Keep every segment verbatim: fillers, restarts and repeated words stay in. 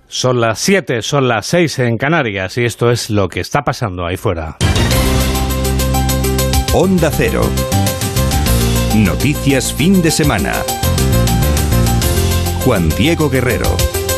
Son las siete, son las seis en Canarias y esto es lo que está pasando ahí fuera. Onda Cero. Noticias fin de semana. Juan Diego Guerrero.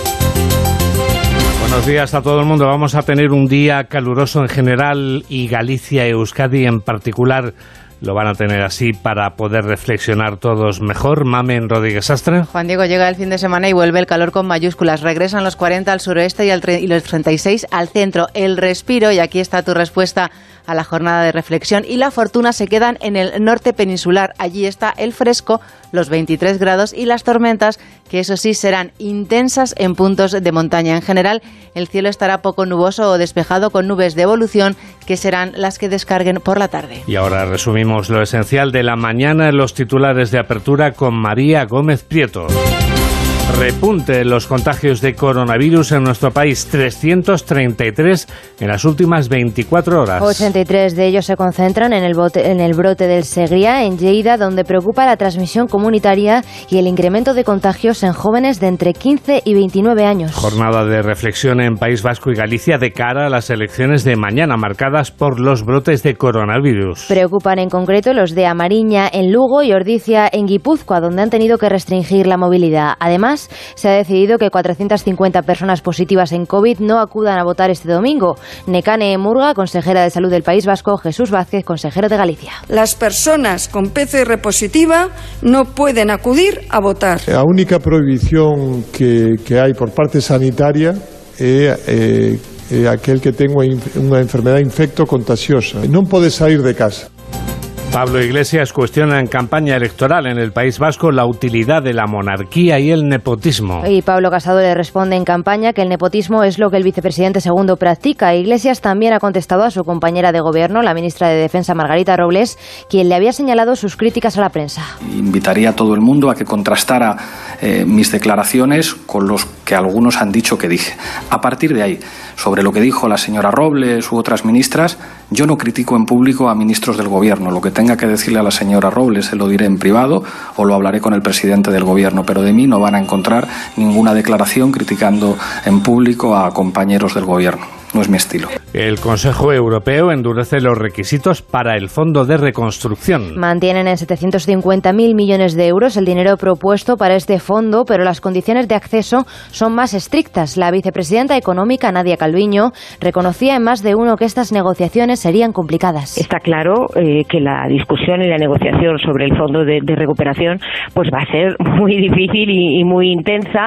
Buenos días a todo el mundo. Vamos a tener un día caluroso en general y Galicia y Euskadi en particular lo van a tener así para poder reflexionar todos mejor. Mamen Rodríguez Astre. Juan Diego, llega el fin de semana y vuelve el calor con mayúsculas. Regresan los cuarenta al suroeste y, al tre- y los treinta y seis al centro. El respiro, y aquí está tu respuesta a la jornada de reflexión, y la fortuna se quedan en el norte peninsular. Allí está el fresco, los veintitrés grados y las tormentas, que eso sí serán intensas en puntos de montaña. En general, el cielo estará poco nuboso o despejado con nubes de evolución que serán las que descarguen por la tarde. Y ahora resumimos lo esencial de la mañana en los titulares de apertura con María Gómez Prieto. Repunte en los contagios de coronavirus en nuestro país, trescientos treinta y tres en las últimas veinticuatro horas. ochenta y tres de ellos se concentran en el, bote, en el brote del Segrià, en Lleida, donde preocupa la transmisión comunitaria y el incremento de contagios en jóvenes de entre quince y veintinueve años. Jornada de reflexión en País Vasco y Galicia de cara a las elecciones de mañana, marcadas por los brotes de coronavirus. Preocupan en concreto los de Amariña en Lugo y Ordicia en Guipúzcoa, donde han tenido que restringir la movilidad. Además, se ha decidido que cuatrocientas cincuenta personas positivas en COVID no acudan a votar este domingo. Nekane Murga, consejera de Salud del País Vasco, Jesús Vázquez, consejero de Galicia. Las personas con P C R positiva no pueden acudir a votar. A única prohibición que, que hai por parte sanitaria é, é, é aquel que ten unha enfermedade infecto-contagiosa. Non pode sair de casa. Pablo Iglesias cuestiona en campaña electoral en el País Vasco la utilidad de la monarquía y el nepotismo. Y Pablo Casado le responde en campaña que el nepotismo es lo que el vicepresidente segundo practica. Iglesias también ha contestado a su compañera de gobierno, la ministra de Defensa Margarita Robles, quien le había señalado sus críticas a la prensa. Invitaría a todo el mundo a que contrastara eh, mis declaraciones con los que algunos han dicho que dije. A partir de ahí, sobre lo que dijo la señora Robles u otras ministras, yo no critico en público a ministros del gobierno. Lo que tenga que decirle a la señora Robles se lo diré en privado o lo hablaré con el presidente del gobierno, pero de mí no van a encontrar ninguna declaración criticando en público a compañeros del gobierno. No es mi estilo. El Consejo Europeo endurece los requisitos para el Fondo de Reconstrucción. Mantienen en setecientos cincuenta mil millones de euros el dinero propuesto para este fondo, pero las condiciones de acceso son más estrictas. La vicepresidenta económica, Nadia Calviño, reconocía en más de uno que estas negociaciones serían complicadas. Está claro eh, que la discusión y la negociación sobre el Fondo de, de Recuperación pues va a ser muy difícil y, y muy intensa,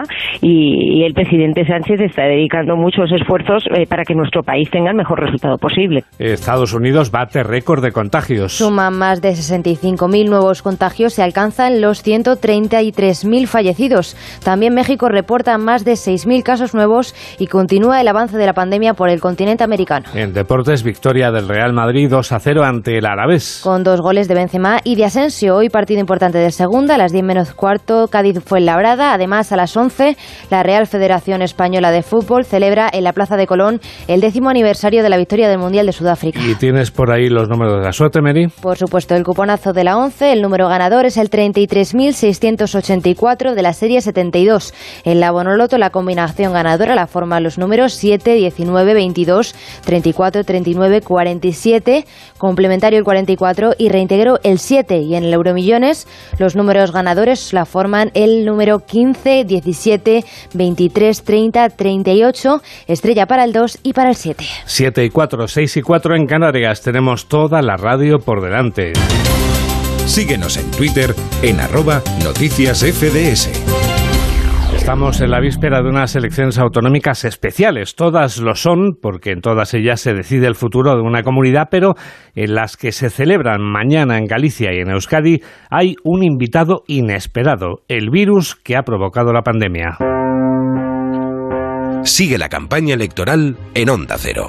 y, y el presidente Sánchez está dedicando muchos esfuerzos eh, para que nuestro país tenga el mejor resultado posible. Estados Unidos bate récord de contagios. Suman más de sesenta y cinco mil nuevos contagios y alcanzan los ciento treinta y tres mil fallecidos. También México reporta más de seis mil casos nuevos y continúa el avance de la pandemia por el continente americano. En deportes, victoria del Real Madrid dos a cero ante el Alavés. Con dos goles de Benzema y de Asensio. Hoy partido importante de segunda, a las diez menos cuarto, Cádiz-Fuenlabrada. Además, a las once, la Real Federación Española de Fútbol celebra en la Plaza de Colón el décimo aniversario de la victoria del Mundial de Sudáfrica. ¿Y tienes por ahí los números de la suerte, Mary? Por supuesto, el cuponazo de la once, el número ganador es el treinta y tres mil seiscientos ochenta y cuatro de la serie setenta y dos. En la Bonoloto, la combinación ganadora la forman los números siete, diecinueve, veintidós, treinta y cuatro, treinta y nueve, cuarenta y siete, complementario el cuarenta y cuatro y reintegro el siete. Y en el Euromillones, los números ganadores la forman el número quince, diecisiete, veintitrés, treinta, treinta y ocho, estrella para el dos y para el siete. siete y cuatro, seis y cuatro en Canarias. Tenemos toda la radio por delante. Síguenos en Twitter en arroba noticias F D S. Estamos en la víspera de unas elecciones autonómicas especiales. Todas lo son, porque en todas ellas se decide el futuro de una comunidad, pero en las que se celebran mañana en Galicia y en Euskadi hay un invitado inesperado, el virus que ha provocado la pandemia. Sigue la campaña electoral en Onda Cero.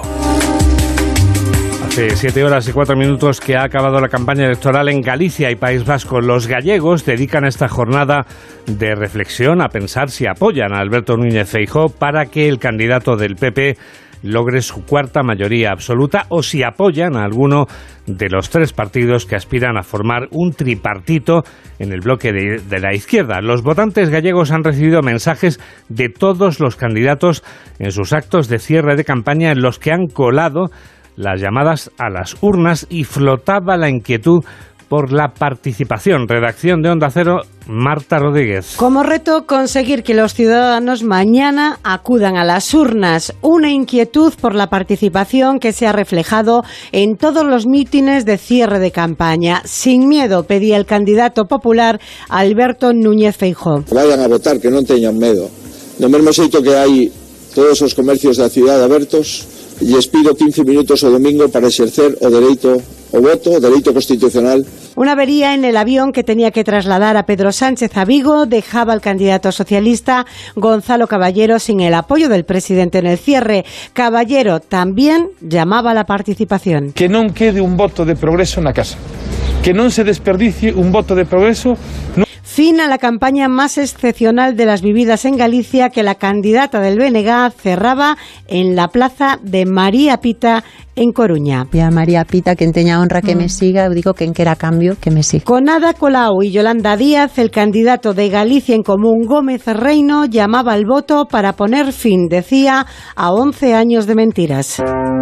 Hace siete horas y cuatro minutos que ha acabado la campaña electoral en Galicia y País Vasco. Los gallegos dedican esta jornada de reflexión a pensar si apoyan a Alberto Núñez Feijóo para que el candidato del P P logre su cuarta mayoría absoluta o si apoyan a alguno de los tres partidos que aspiran a formar un tripartito en el bloque de, de la izquierda. Los votantes gallegos han recibido mensajes de todos los candidatos en sus actos de cierre de campaña en los que han colado las llamadas a las urnas y flotaba la inquietud por la participación. Redacción de Onda Cero, Marta Rodríguez. Como reto, conseguir que los ciudadanos mañana acudan a las urnas. Una inquietud por la participación que se ha reflejado en todos los mítines de cierre de campaña. Sin miedo, pedía el candidato popular Alberto Núñez Feijóo. Vayan a votar, que non teñan medo. No mesmo xeito que hai todos os comercios da cidade abertos, lles pido quince minutos o domingo para exercer o dereito o voto, o dereito constitucional. Una avería en el avión que tenía que trasladar a Pedro Sánchez a Vigo dejaba al candidato socialista Gonzalo Caballero sin el apoyo del presidente en el cierre. Caballero también llamaba a la participación. Que non quede un voto de progreso na casa. Que non se desperdicie un voto de progreso. No... Fin a la campaña más excepcional de las vividas en Galicia que la candidata del B N G cerraba en la plaza de María Pita en Coruña. Y a María Pita, quen teña honra que mm. me siga, eu digo quen quera cambio, que me siga. Con Ada Colau y Yolanda Díaz, el candidato de Galicia en Común, Gómez Reino, llamaba al voto para poner fin, decía, a once años de mentiras.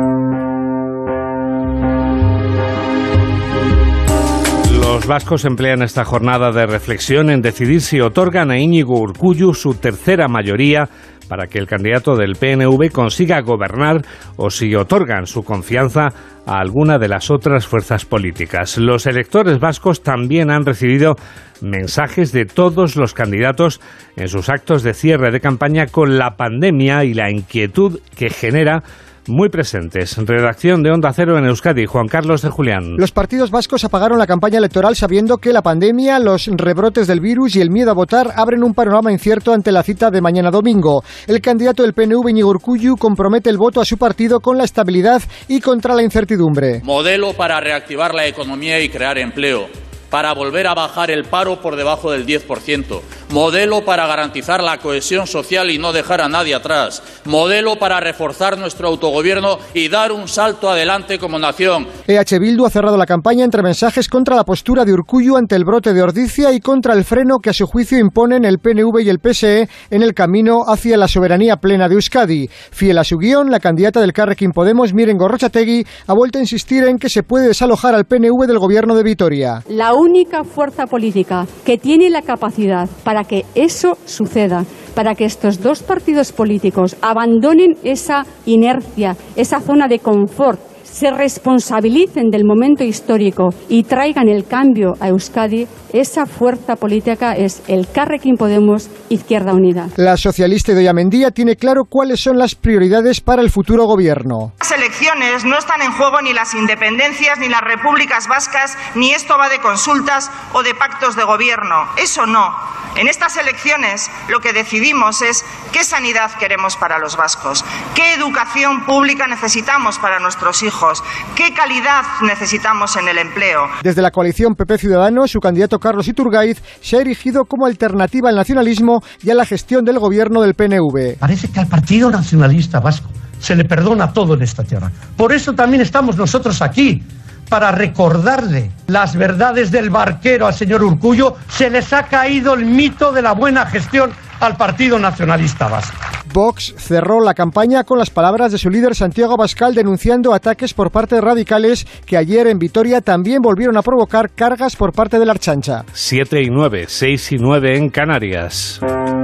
Los vascos emplean esta jornada de reflexión en decidir si otorgan a Íñigo Urkullu su tercera mayoría para que el candidato del P N V consiga gobernar o si otorgan su confianza a alguna de las otras fuerzas políticas. Los electores vascos también han recibido mensajes de todos los candidatos en sus actos de cierre de campaña con la pandemia y la inquietud que genera muy presentes. Redacción de Onda Cero en Euskadi, Juan Carlos de Julián. Los partidos vascos apagaron la campaña electoral sabiendo que la pandemia, los rebrotes del virus y el miedo a votar abren un panorama incierto ante la cita de mañana domingo. El candidato del P N V, Íñigo Urkullu, compromete el voto a su partido con la estabilidad y contra la incertidumbre. Modelo para reactivar la economía y crear empleo, para volver a bajar el paro por debajo del diez por ciento. Modelo para garantizar la cohesión social y no dejar a nadie atrás. Modelo para reforzar nuestro autogobierno y dar un salto adelante como nación. E H Bildu ha cerrado la campaña entre mensajes contra la postura de Urkullu ante el brote de ordicia y contra el freno que a su juicio imponen el P N V y el P S E en el camino hacia la soberanía plena de Euskadi. Fiel a su guión, la candidata del Carrequín Podemos, Miren Gorrotxategi, ha vuelto a insistir en que se puede desalojar al P N V del gobierno de Vitoria. La única fuerza política que tiene la capacidad para que eso suceda, para que estos dos partidos políticos abandonen esa inercia, esa zona de confort, se responsabilicen del momento histórico y traigan el cambio a Euskadi, esa fuerza política es el Carrequín Podemos Izquierda Unida. La socialista Idoia Mendia tiene claro cuáles son las prioridades para el futuro gobierno. Las elecciones no están en juego ni las independencias ni las repúblicas vascas, ni esto va de consultas o de pactos de gobierno. Eso no. En estas elecciones lo que decidimos es qué sanidad queremos para los vascos, qué educación pública necesitamos para nuestros hijos, qué calidad necesitamos en el empleo. Desde la coalición P P Ciudadanos, su candidato Carlos Iturgaiz se ha erigido como alternativa al nacionalismo y a la gestión del gobierno del P N V. Parece que al Partido Nacionalista Vasco se le perdona todo en esta tierra. Por eso también estamos nosotros aquí, para recordarle las verdades del barquero al señor Urkullu. Se les ha caído el mito de la buena gestión al Partido Nacionalista Vasco. Vox cerró la campaña con las palabras de su líder Santiago Abascal denunciando ataques por parte de radicales que ayer en Vitoria también volvieron a provocar cargas por parte de la Ertzaintza. siete y nueve, seis y nueve en Canarias.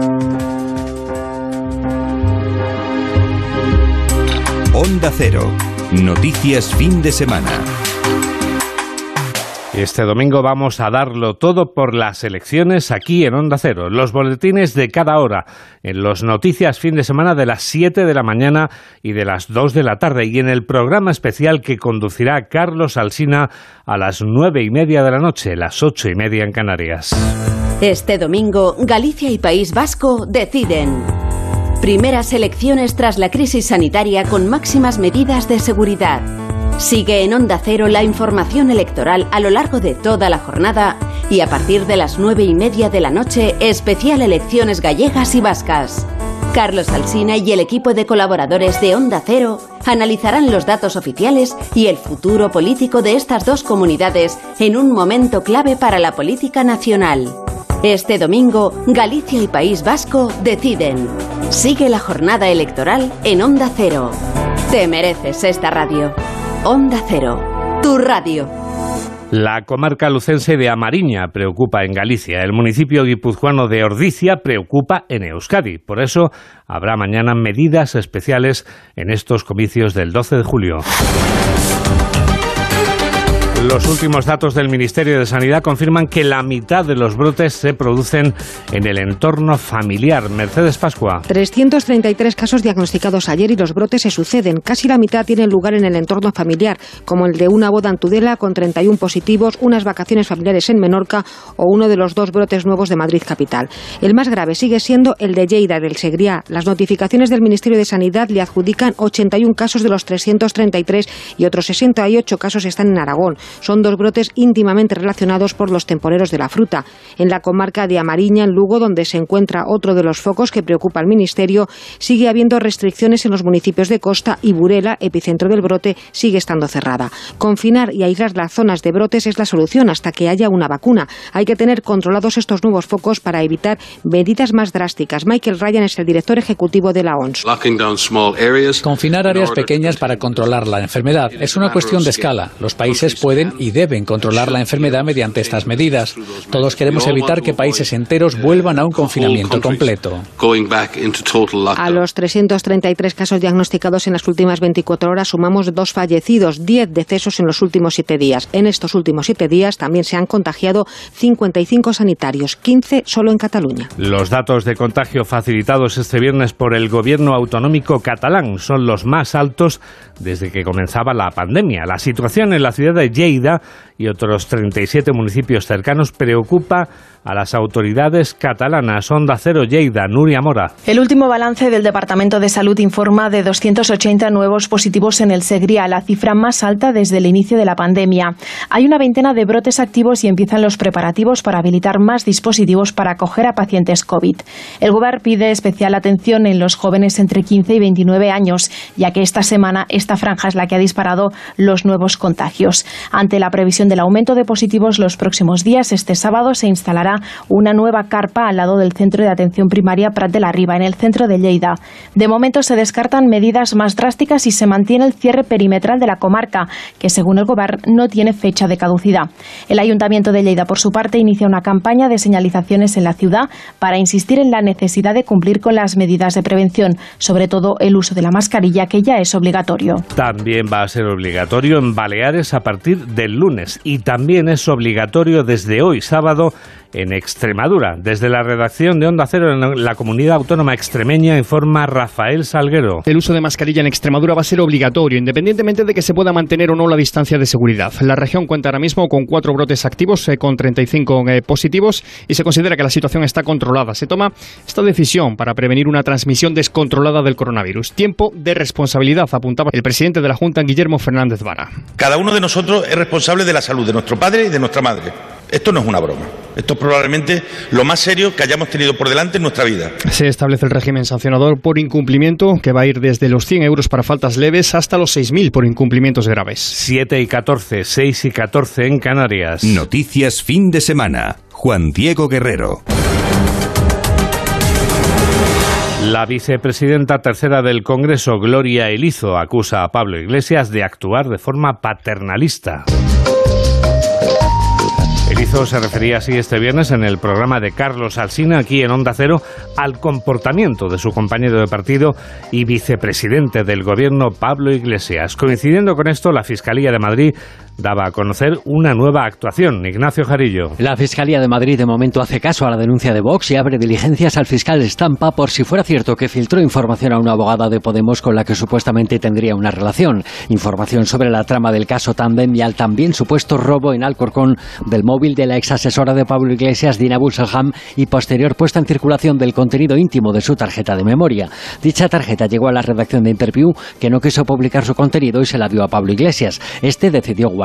Onda Cero. Noticias fin de semana. Este domingo vamos a darlo todo por las elecciones aquí en Onda Cero. Los boletines de cada hora en los Noticias fin de semana de las siete de la mañana y de las dos de la tarde. Y en el programa especial que conducirá Carlos Alsina a las nueve y media de la noche, las ocho y media en Canarias. Este domingo, Galicia y País Vasco deciden. Primeras elecciones tras la crisis sanitaria con máximas medidas de seguridad. Sigue en Onda Cero la información electoral a lo largo de toda la jornada y a partir de las nueve y media de la noche, especial elecciones gallegas y vascas. Carlos Alsina y el equipo de colaboradores de Onda Cero analizarán los datos oficiales y el futuro político de estas dos comunidades en un momento clave para la política nacional. Este domingo, Galicia y País Vasco deciden. Sigue la jornada electoral en Onda Cero. Te mereces esta radio. Onda Cero, tu radio. La comarca lucense de Amariña preocupa en Galicia. El municipio guipuzcoano de Ordizia preocupa en Euskadi. Por eso habrá mañana medidas especiales en estos comicios del doce de julio. Los últimos datos del Ministerio de Sanidad confirman que la mitad de los brotes se producen en el entorno familiar. Mercedes Pascua. trescientos treinta y tres casos diagnosticados ayer y los brotes se suceden. Casi la mitad tienen lugar en el entorno familiar, como el de una boda en Tudela con treinta y uno positivos, unas vacaciones familiares en Menorca o uno de los dos brotes nuevos de Madrid capital. El más grave sigue siendo el de Lleida, del Segriá. Las notificaciones del Ministerio de Sanidad le adjudican ochenta y uno casos de los trescientos treinta y tres y otros sesenta y ocho casos están en Aragón. Son dos brotes íntimamente relacionados por los temporeros de la fruta. En la comarca de Amariña, en Lugo, donde se encuentra otro de los focos que preocupa al Ministerio, sigue habiendo restricciones en los municipios de Costa y Burela, epicentro del brote, sigue estando cerrada. Confinar y aislar las zonas de brotes es la solución hasta que haya una vacuna. Hay que tener controlados estos nuevos focos para evitar medidas más drásticas. Michael Ryan es el director ejecutivo de la O M S. Confinar áreas pequeñas para controlar la enfermedad es una cuestión de escala. Los países pueden y deben controlar la enfermedad mediante estas medidas. Todos queremos evitar que países enteros vuelvan a un confinamiento completo. A los trescientos treinta y tres casos diagnosticados en las últimas veinticuatro horas sumamos dos fallecidos, diez decesos en los últimos siete días. En estos últimos siete días también se han contagiado cincuenta y cinco sanitarios, quince solo en Cataluña. Los datos de contagio facilitados este viernes por el gobierno autonómico catalán son los más altos desde que comenzaba la pandemia. La situación en la ciudad de Lleida y otros treinta y siete municipios cercanos preocupa a las autoridades catalanas. Onda Cero Lleida, Nuria Mora. El último balance del Departamento de Salud informa de doscientos ochenta nuevos positivos en el Segriá, la cifra más alta desde el inicio de la pandemia. Hay una veintena de brotes activos y empiezan los preparativos para habilitar más dispositivos para acoger a pacientes COVID. El Gobierno pide especial atención en los jóvenes entre quince y veintinueve años, ya que esta semana esta franja es la que ha disparado los nuevos contagios. Ante la previsión del aumento de positivos los próximos días, este sábado se instalará una nueva carpa al lado del Centro de Atención Primaria Prat de la Riba, en el centro de Lleida. De momento se descartan medidas más drásticas y se mantiene el cierre perimetral de la comarca, que según el Gobierno no tiene fecha de caducidad. El Ayuntamiento de Lleida, por su parte, inicia una campaña de señalizaciones en la ciudad para insistir en la necesidad de cumplir con las medidas de prevención, sobre todo el uso de la mascarilla, que ya es obligatorio. También va a ser obligatorio en Baleares a partir del lunes y también es obligatorio desde hoy, sábado, en Extremadura. Desde la redacción de Onda Cero en la comunidad autónoma extremeña informa Rafael Salguero. El uso de mascarilla en Extremadura va a ser obligatorio, independientemente de que se pueda mantener o no la distancia de seguridad. La región cuenta ahora mismo con cuatro brotes activos, eh, con treinta y cinco eh, positivos, y se considera que la situación está controlada. Se toma esta decisión para prevenir una transmisión descontrolada del coronavirus. Tiempo de responsabilidad, apuntaba el presidente de la Junta, Guillermo Fernández Vara. Cada uno de nosotros es responsable de la salud de nuestro padre y de nuestra madre. Esto no es una broma. Esto es probablemente lo más serio que hayamos tenido por delante en nuestra vida. Se establece el régimen sancionador por incumplimiento, que va a ir desde los cien euros para faltas leves hasta los seis mil por incumplimientos graves. siete y catorce, seis y catorce en Canarias. Noticias fin de semana. Juan Diego Guerrero. La vicepresidenta tercera del Congreso, Gloria Elizo, acusa a Pablo Iglesias de actuar de forma paternalista. Elizo se refería así este viernes en el programa de Carlos Alsina, aquí en Onda Cero, al comportamiento de su compañero de partido y vicepresidente del gobierno, Pablo Iglesias. Coincidiendo con esto, la Fiscalía de Madrid daba a conocer una nueva actuación. Ignacio Jarillo. La Fiscalía de Madrid de momento hace caso a la denuncia de Vox y abre diligencias al fiscal Estampa por si fuera cierto que filtró información a una abogada de Podemos con la que supuestamente tendría una relación. Información sobre la trama del caso Tandem y al también supuesto robo en Alcorcón del móvil de la ex asesora de Pablo Iglesias, Dina Busselham, y posterior puesta en circulación del contenido íntimo de su tarjeta de memoria. Dicha tarjeta llegó a la redacción de Interview, que no quiso publicar su contenido y se la dio a Pablo Iglesias. Este decidió guardar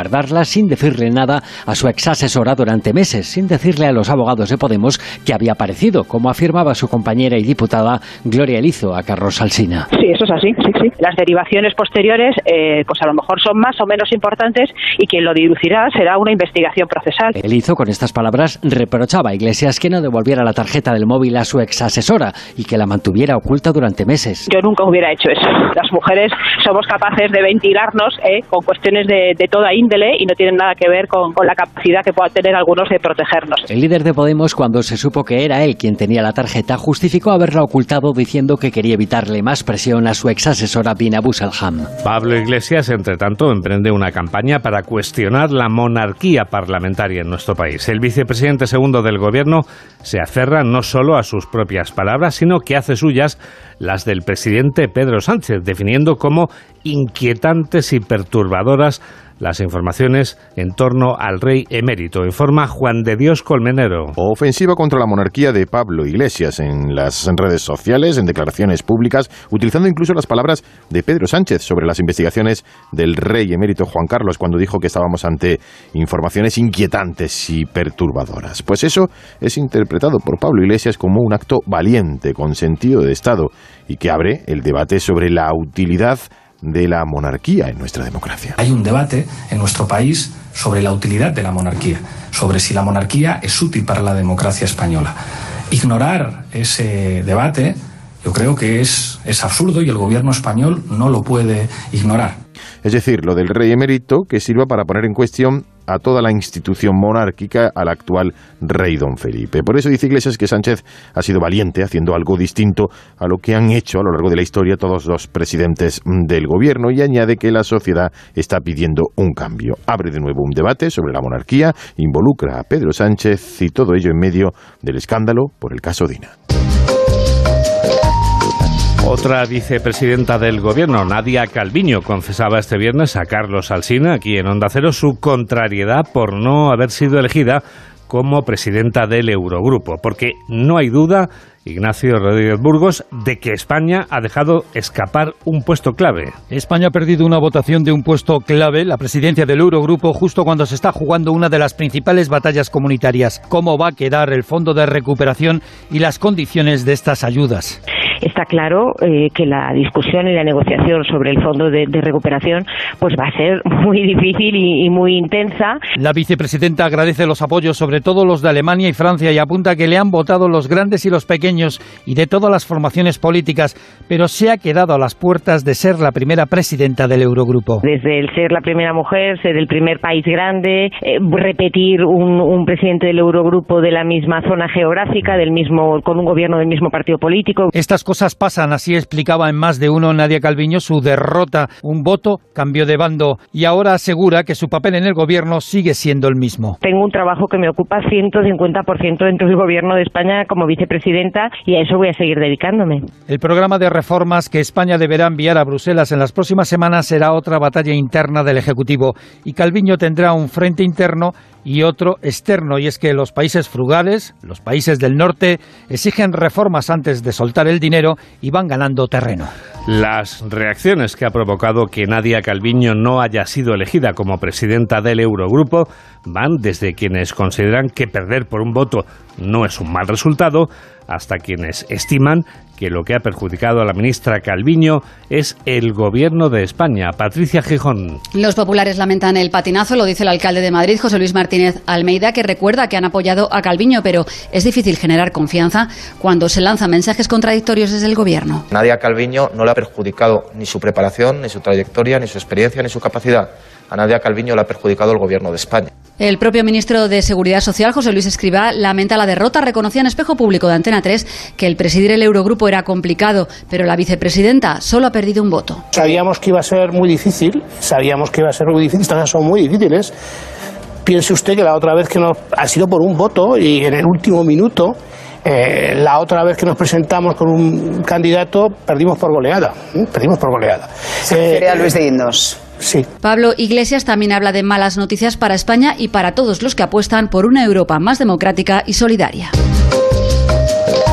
guardarla sin decirle nada a su ex asesora durante meses, sin decirle a los abogados de Podemos que había aparecido, como afirmaba su compañera y diputada Gloria Elizo a Carlos Alsina. Sí, eso es así, sí, sí. Las derivaciones posteriores, eh, pues a lo mejor son más o menos importantes y quien lo dilucidrá será una investigación procesal. Elizo, con estas palabras, reprochaba a Iglesias que no devolviera la tarjeta del móvil a su ex asesora y que la mantuviera oculta durante meses. Yo nunca hubiera hecho eso. Las mujeres somos capaces de ventilarnos eh, con cuestiones de, de toda índole y no tienen nada que ver con, con la capacidad que puedan tener algunos de protegernos. El líder de Podemos, cuando se supo que era él quien tenía la tarjeta, justificó haberla ocultado diciendo que quería evitarle más presión a su ex asesora Bina Buselham. Pablo Iglesias, entre tanto, emprende una campaña para cuestionar la monarquía parlamentaria en nuestro país. El vicepresidente segundo del gobierno se aferra no solo a sus propias palabras, sino que hace suyas las del presidente Pedro Sánchez, definiendo como inquietantes y perturbadoras las informaciones en torno al rey emérito. Informa Juan de Dios Colmenero. Ofensiva contra la monarquía de Pablo Iglesias en las redes sociales, en declaraciones públicas, utilizando incluso las palabras de Pedro Sánchez sobre las investigaciones del rey emérito Juan Carlos, cuando dijo que estábamos ante informaciones inquietantes y perturbadoras. Pues eso es interpretado por Pablo Iglesias como un acto valiente, con sentido de Estado, y que abre el debate sobre la utilidad de la monarquía en nuestra democracia. Hay un debate en nuestro país sobre la utilidad de la monarquía, sobre si la monarquía es útil para la democracia española. Ignorar ese debate yo creo que es, es absurdo y el gobierno español no lo puede ignorar. Es decir, lo del rey emérito que sirva para poner en cuestión a toda la institución monárquica, al actual rey don Felipe. Por eso dice Iglesias que Sánchez ha sido valiente haciendo algo distinto a lo que han hecho a lo largo de la historia todos los presidentes del gobierno, y añade que la sociedad está pidiendo un cambio. Abre de nuevo un debate sobre la monarquía, involucra a Pedro Sánchez y todo ello en medio del escándalo por el caso Dina. Otra vicepresidenta del gobierno, Nadia Calviño, confesaba este viernes a Carlos Alsina, aquí en Onda Cero, su contrariedad por no haber sido elegida como presidenta del Eurogrupo, porque no hay duda, Ignacio Rodríguez Burgos, de que España ha dejado escapar un puesto clave. España ha perdido una votación de un puesto clave, la presidencia del Eurogrupo, justo cuando se está jugando una de las principales batallas comunitarias. ¿Cómo va a quedar el fondo de recuperación y las condiciones de estas ayudas? Está claro eh, que la discusión y la negociación sobre el fondo de, de recuperación pues va a ser muy difícil y, y muy intensa. La vicepresidenta agradece los apoyos, sobre todo los de Alemania y Francia, y apunta que le han votado los grandes y los pequeños y de todas las formaciones políticas, pero se ha quedado a las puertas de ser la primera presidenta del Eurogrupo. Desde el ser la primera mujer, ser el primer país grande, eh, repetir un, un presidente del Eurogrupo de la misma zona geográfica, del mismo, con un gobierno del mismo partido político. Estas cosas pasan, así explicaba en Más de Uno Nadia Calviño su derrota, un voto, cambio de bando, y ahora asegura que su papel en el gobierno sigue siendo el mismo. Tengo un trabajo que me ocupa ciento cincuenta por ciento dentro del gobierno de España como vicepresidenta, y a eso voy a seguir dedicándome. El programa de reformas que España deberá enviar a Bruselas en las próximas semanas será otra batalla interna del Ejecutivo, y Calviño tendrá un frente interno y otro externo, y es que los países frugales, los países del norte, exigen reformas antes de soltar el dinero y van ganando terreno. Las reacciones que ha provocado que Nadia Calviño no haya sido elegida como presidenta del Eurogrupo van desde quienes consideran que perder por un voto no es un mal resultado, hasta quienes estiman que lo que ha perjudicado a la ministra Calviño es el gobierno de España. Patricia Gijón. Los populares lamentan el patinazo, lo dice el alcalde de Madrid, José Luis Martínez Almeida, que recuerda que han apoyado a Calviño, pero es difícil generar confianza cuando se lanzan mensajes contradictorios desde el gobierno. Nadia Calviño no le ha perjudicado ni su preparación, ni su trayectoria, ni su experiencia, ni su capacidad. A Nadia Calviño le ha perjudicado el gobierno de España. El propio ministro de Seguridad Social, José Luis Escrivá, lamenta la derrota. Reconocía en Espejo Público de Antena tres que el presidir el Eurogrupo era complicado, pero la vicepresidenta solo ha perdido un voto. Sabíamos que iba a ser muy difícil, sabíamos que iba a ser muy difícil, estas son muy difíciles. Piense usted que la otra vez que nos ha sido por un voto y en el último minuto, eh, la otra vez que nos presentamos con un candidato perdimos por goleada, ¿eh? perdimos por goleada. Se refiere eh, a Luis de Guindos. Sí. Pablo Iglesias también habla de malas noticias para España y para todos los que apuestan por una Europa más democrática y solidaria.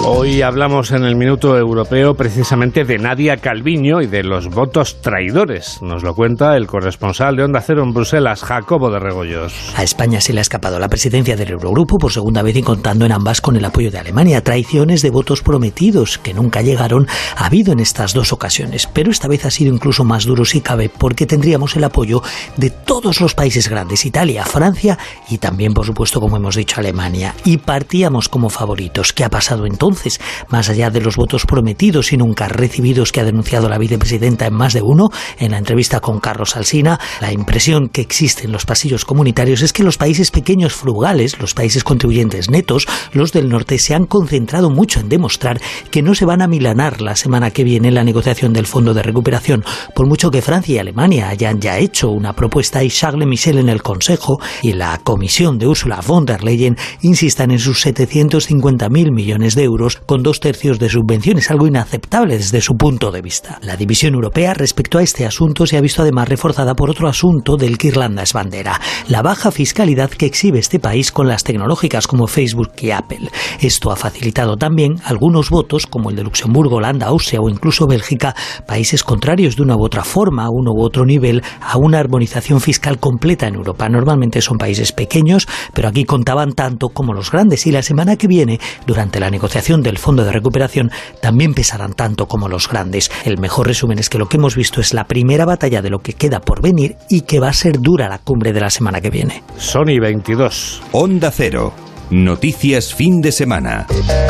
Hoy hablamos en el Minuto Europeo precisamente de Nadia Calviño y de los votos traidores. Nos lo cuenta el corresponsal de Onda Cero en Bruselas, Jacobo de Regoyos. A España se le ha escapado la presidencia del Eurogrupo por segunda vez y contando en ambas con el apoyo de Alemania. Traiciones de votos prometidos que nunca llegaron ha habido en estas dos ocasiones, pero esta vez ha sido incluso más duro si cabe porque tendríamos el apoyo de todos los países grandes, Italia, Francia y también, por supuesto, como hemos dicho, Alemania. Y partíamos como favoritos. ¿Qué ha pasado entonces? Más allá de los votos prometidos y nunca recibidos que ha denunciado la vicepresidenta en más de uno, en la entrevista con Carlos Alsina, la impresión que existe en los pasillos comunitarios es que los países pequeños frugales, los países contribuyentes netos, los del norte, se han concentrado mucho en demostrar que no se van a milanar la semana que viene en la negociación del Fondo de Recuperación, por mucho que Francia y Alemania hayan ya hecho una propuesta y Charles Michel en el Consejo y la Comisión de Ursula von der Leyen insistan en sus setecientos cincuenta mil millones de euros con dos tercios de subvenciones, algo inaceptable desde su punto de vista. La división europea respecto a este asunto se ha visto además reforzada por otro asunto del que Irlanda es bandera, la baja fiscalidad que exhibe este país con las tecnológicas como Facebook y Apple. Esto ha facilitado también algunos votos como el de Luxemburgo, Holanda, Austria o incluso Bélgica, países contrarios de una u otra forma, a uno u otro nivel, a una armonización fiscal completa en Europa. Normalmente son países pequeños, pero aquí contaban tanto como los grandes y la semana que viene, durante la negociación del Fondo de Recuperación, también pesarán tanto como los grandes. El mejor resumen es que lo que hemos visto es la primera batalla de lo que queda por venir y que va a ser dura la cumbre de la semana que viene. Sony veintidós. Onda Cero. Noticias fin de semana.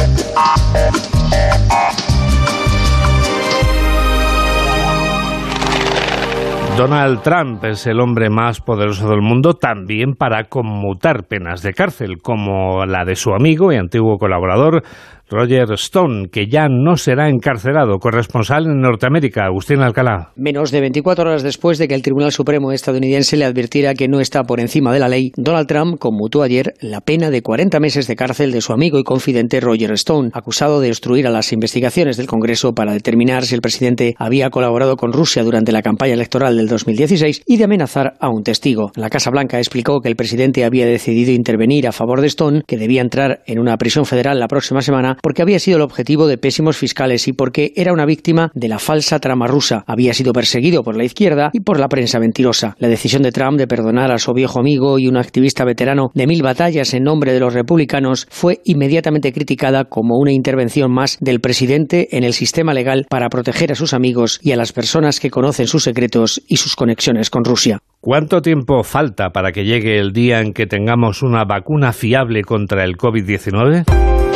Donald Trump es el hombre más poderoso del mundo también para conmutar penas de cárcel, como la de su amigo y antiguo colaborador Roger Stone, que ya no será encarcelado. Corresponsal en Norteamérica, Agustín Alcalá. Menos de veinticuatro horas después de que el Tribunal Supremo estadounidense le advirtiera que no está por encima de la ley, Donald Trump conmutó ayer la pena de cuarenta meses de cárcel de su amigo y confidente Roger Stone, acusado de obstruir a las investigaciones del Congreso para determinar si el presidente había colaborado con Rusia durante la campaña electoral del dos mil dieciséis y de amenazar a un testigo. La Casa Blanca explicó que el presidente había decidido intervenir a favor de Stone, que debía entrar en una prisión federal la próxima semana, porque había sido el objetivo de pésimos fiscales y porque era una víctima de la falsa trama rusa. Había sido perseguido por la izquierda y por la prensa mentirosa. La decisión de Trump de perdonar a su viejo amigo y un activista veterano de mil batallas en nombre de los republicanos fue inmediatamente criticada como una intervención más del presidente en el sistema legal para proteger a sus amigos y a las personas que conocen sus secretos y sus conexiones con Rusia. ¿Cuánto tiempo falta para que llegue el día en que tengamos una vacuna fiable contra el covid diecinueve?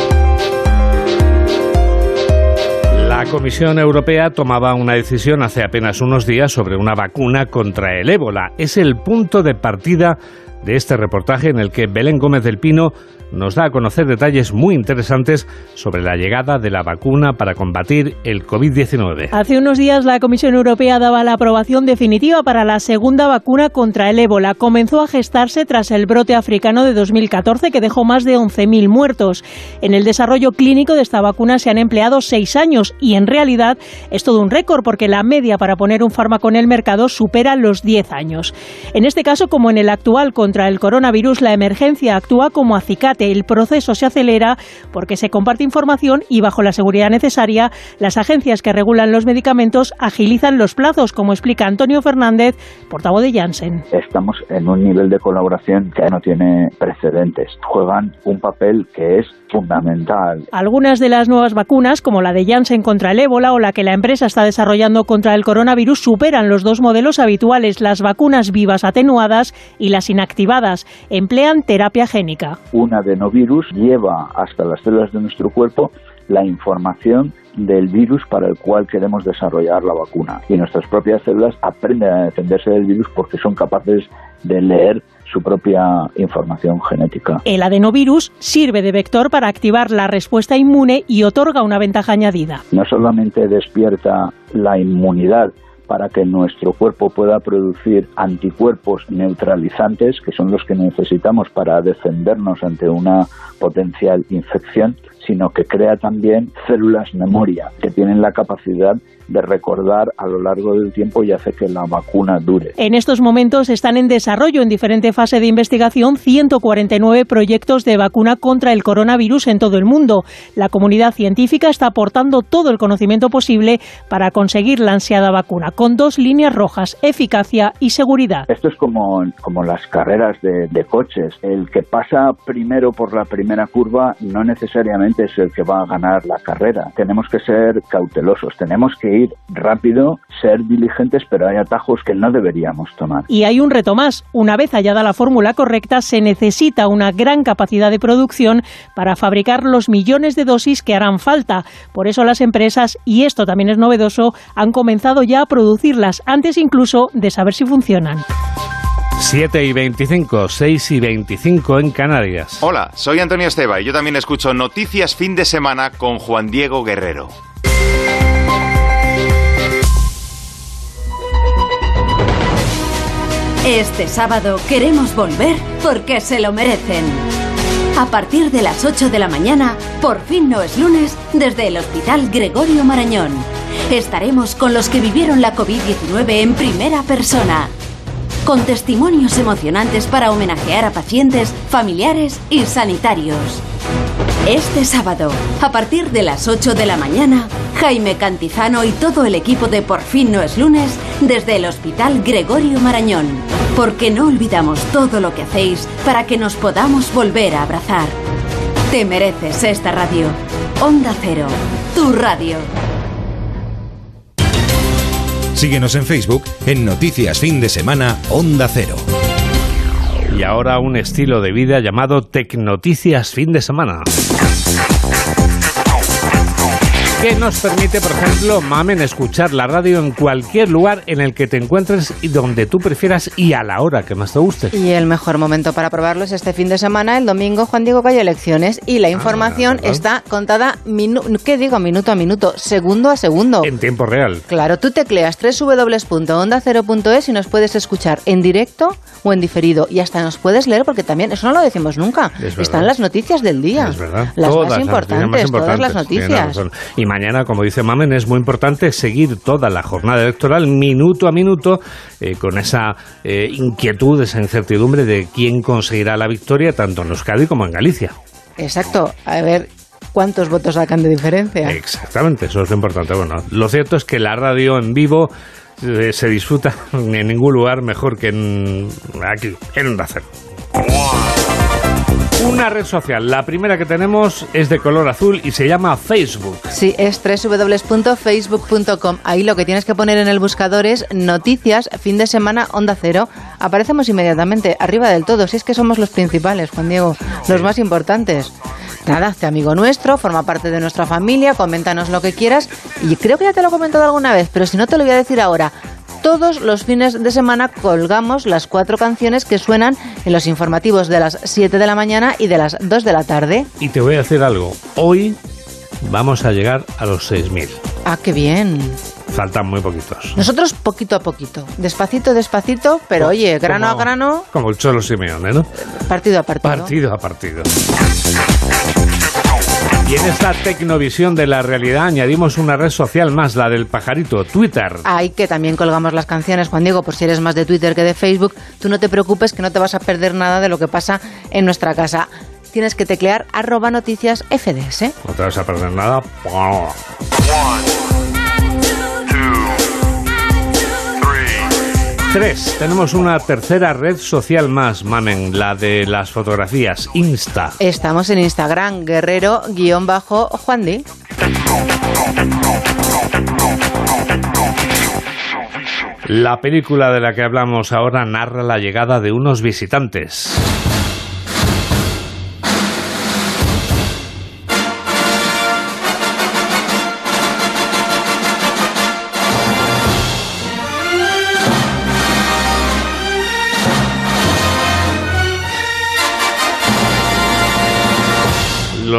La Comisión Europea tomaba una decisión hace apenas unos días sobre una vacuna contra el ébola. Es el punto de partida de este reportaje en el que Belén Gómez del Pino nos da a conocer detalles muy interesantes sobre la llegada de la vacuna para combatir el covid diecinueve. Hace unos días la Comisión Europea daba la aprobación definitiva para la segunda vacuna contra el ébola. Comenzó a gestarse tras el brote africano de dos mil catorce que dejó más de once mil muertos. En el desarrollo clínico de esta vacuna se han empleado seis años y en realidad es todo un récord porque la media para poner un fármaco en el mercado supera los diez años. En este caso, como en el actual contra el coronavirus, la emergencia actúa como acicate. El proceso se acelera porque se comparte información y bajo la seguridad necesaria, las agencias que regulan los medicamentos agilizan los plazos, como explica Antonio Fernández, portavoz de Janssen. Estamos en un nivel de colaboración que no tiene precedentes. Juegan un papel que es fundamental. Algunas de las nuevas vacunas, como la de Janssen contra el ébola o la que la empresa está desarrollando contra el coronavirus, superan los dos modelos habituales, las vacunas vivas atenuadas y las inactivadas. Emplean terapia génica. Una adenovirus lleva hasta las células de nuestro cuerpo la información del virus para el cual queremos desarrollar la vacuna. Y nuestras propias células aprenden a defenderse del virus porque son capaces de leer su propia información genética. El adenovirus sirve de vector para activar la respuesta inmune y otorga una ventaja añadida. No solamente despierta la inmunidad para que nuestro cuerpo pueda producir anticuerpos neutralizantes, que son los que necesitamos para defendernos ante una potencial infección, sino que crea también células memoria, que tienen la capacidad de recordar a lo largo del tiempo y hace que la vacuna dure. En estos momentos están en desarrollo en diferente fase de investigación ciento cuarenta y nueve proyectos de vacuna contra el coronavirus en todo el mundo. La comunidad científica está aportando todo el conocimiento posible para conseguir la ansiada vacuna, con dos líneas rojas: eficacia y seguridad. Esto es como, como las carreras de, de coches. El que pasa primero por la primera curva no necesariamente es el que va a ganar la carrera. Tenemos que ser cautelosos, tenemos que ir rápido, ser diligentes, pero hay atajos que no deberíamos tomar. Y hay un reto más. Una vez hallada la fórmula correcta, se necesita una gran capacidad de producción para fabricar los millones de dosis que harán falta. Por eso las empresas, y esto también es novedoso, han comenzado ya a producirlas, antes incluso de saber si funcionan. siete y veinticinco, seis y veinticinco en Canarias. Hola, soy Antonio Esteba y yo también escucho Noticias Fin de Semana con Juan Diego Guerrero. Este sábado queremos volver porque se lo merecen. A partir de las ocho de la mañana, Por fin no es lunes, desde el Hospital Gregorio Marañón. Estaremos con los que vivieron la covid diecinueve en primera persona, con testimonios emocionantes para homenajear a pacientes, familiares y sanitarios. Este sábado, a partir de las ocho de la mañana, Jaime Cantizano y todo el equipo de Por fin no es lunes, desde el Hospital Gregorio Marañón, porque no olvidamos todo lo que hacéis para que nos podamos volver a abrazar. Te mereces esta radio. Onda Cero, tu radio. Síguenos en Facebook en Noticias Fin de Semana Onda Cero. Y ahora un estilo de vida llamado Tecnoticias Fin de Semana, que nos permite, por ejemplo, Mamen, escuchar la radio en cualquier lugar en el que te encuentres y donde tú prefieras y a la hora que más te guste. Y el mejor momento para probarlo es este fin de semana, el domingo, Juan Diego, que hay elecciones y la información ah, está contada, minu- ¿qué digo? Minuto a minuto, segundo a segundo. En tiempo real. Claro, tú tecleas doble u doble u doble u punto onda cero punto es y nos puedes escuchar en directo o en diferido. Y hasta nos puedes leer, porque también, eso no lo decimos nunca, están las noticias del día. Es verdad. Las todas más importantes, las más importantes, todas las noticias. Y mañana, como dice Mamen, es muy importante seguir toda la jornada electoral minuto a minuto eh, con esa eh, inquietud, esa incertidumbre de quién conseguirá la victoria tanto en Euskadi como en Galicia. Exacto. A ver cuántos votos sacan de diferencia. Exactamente, eso es lo importante. Bueno, lo cierto es que la radio en vivo eh, se disfruta en ningún lugar mejor que en aquí, en Onda Cero. Una red social, la primera que tenemos es de color azul y se llama Facebook. Sí, es doble u doble u doble u punto facebook punto com. Ahí lo que tienes que poner en el buscador es Noticias Fin de Semana Onda Cero. Aparecemos inmediatamente, arriba del todo. Si es que somos los principales, Juan Diego, los sí. más importantes. Nada, hazte amigo nuestro, forma parte de nuestra familia, coméntanos lo que quieras. Y creo que ya te lo he comentado alguna vez, pero si no te lo voy a decir ahora. Todos los fines de semana colgamos las cuatro canciones que suenan en los informativos de las siete de la mañana y de las dos de la tarde. Y te voy a decir algo. Hoy vamos a llegar a los seis mil. Ah, qué bien. Faltan muy poquitos. Nosotros poquito a poquito. Despacito, despacito, pero como, oye, grano como, a grano. Como el Cholo Simeone, ¿no? Partido a partido. Partido a partido. Y en esta tecnovisión de la realidad añadimos una red social más, la del pajarito, Twitter. Ahí que también colgamos las canciones, Juan Diego, por si eres más de Twitter que de Facebook. Tú no te preocupes, que no te vas a perder nada de lo que pasa en nuestra casa. Tienes que teclear arroba noticias F D S. No te vas a perder nada. Tres. Tenemos una tercera red social más, Mamen, la de las fotografías, Insta. Estamos en Instagram, guerrero-juandi. La película de la que hablamos ahora narra la llegada de unos visitantes.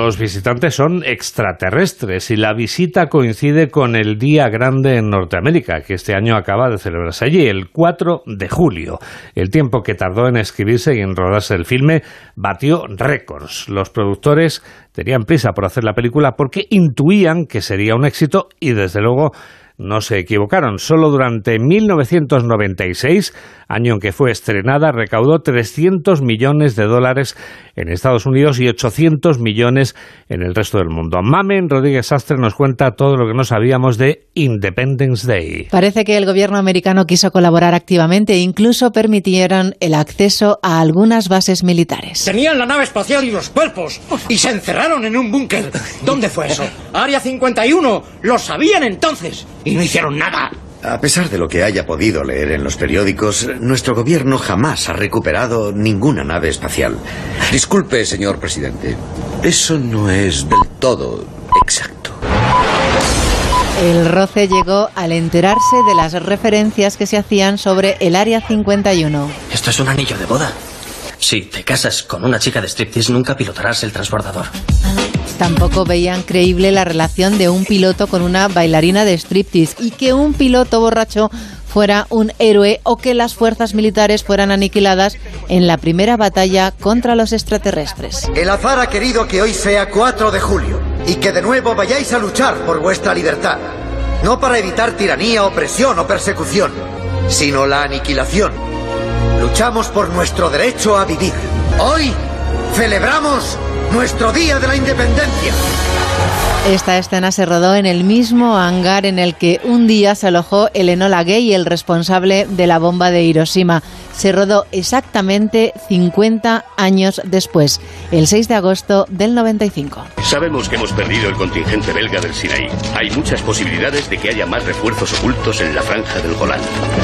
los visitantes son extraterrestres y la visita coincide con el Día Grande en Norteamérica, que este año acaba de celebrarse allí, el cuatro de julio. El tiempo que tardó en escribirse y en rodarse el filme batió récords. Los productores tenían prisa por hacer la película porque intuían que sería un éxito y, desde luego, no se equivocaron. Solo durante mil novecientos noventa y seis, año en que fue estrenada, recaudó trescientos millones de dólares en Estados Unidos y ochocientos millones en el resto del mundo. Mamen Rodríguez Sastre nos cuenta todo lo que no sabíamos de Independence Day. Parece que el gobierno americano quiso colaborar activamente e incluso permitieron el acceso a algunas bases militares. Tenían la nave espacial y los cuerpos y se encerraron en un búnker. ¿Dónde fue eso? Área cincuenta y uno. Lo sabían entonces. Y no hicieron nada. A pesar de lo que haya podido leer en los periódicos, nuestro gobierno jamás ha recuperado ninguna nave espacial. Disculpe, señor presidente, eso no es del todo exacto. El roce llegó al enterarse de las referencias que se hacían sobre el Área cincuenta y uno. Esto es un anillo de boda. Si te casas con una chica de striptease, nunca pilotarás el transbordador. Tampoco veían creíble la relación de un piloto con una bailarina de striptease y que un piloto borracho fuera un héroe o que las fuerzas militares fueran aniquiladas en la primera batalla contra los extraterrestres. El azar ha querido que hoy sea cuatro de julio y que de nuevo vayáis a luchar por vuestra libertad. No para evitar tiranía, opresión o persecución, sino la aniquilación. Luchamos por nuestro derecho a vivir. Hoy celebramos nuestro Día de la Independencia. Esta escena se rodó en el mismo hangar en el que un día se alojó el Enola Gay, el responsable de la bomba de Hiroshima. Se rodó exactamente cincuenta años después, el seis de agosto del noventa y cinco. Sabemos que hemos perdido el contingente belga del Sinaí. Hay muchas posibilidades de que haya más refuerzos ocultos en la franja del Golán.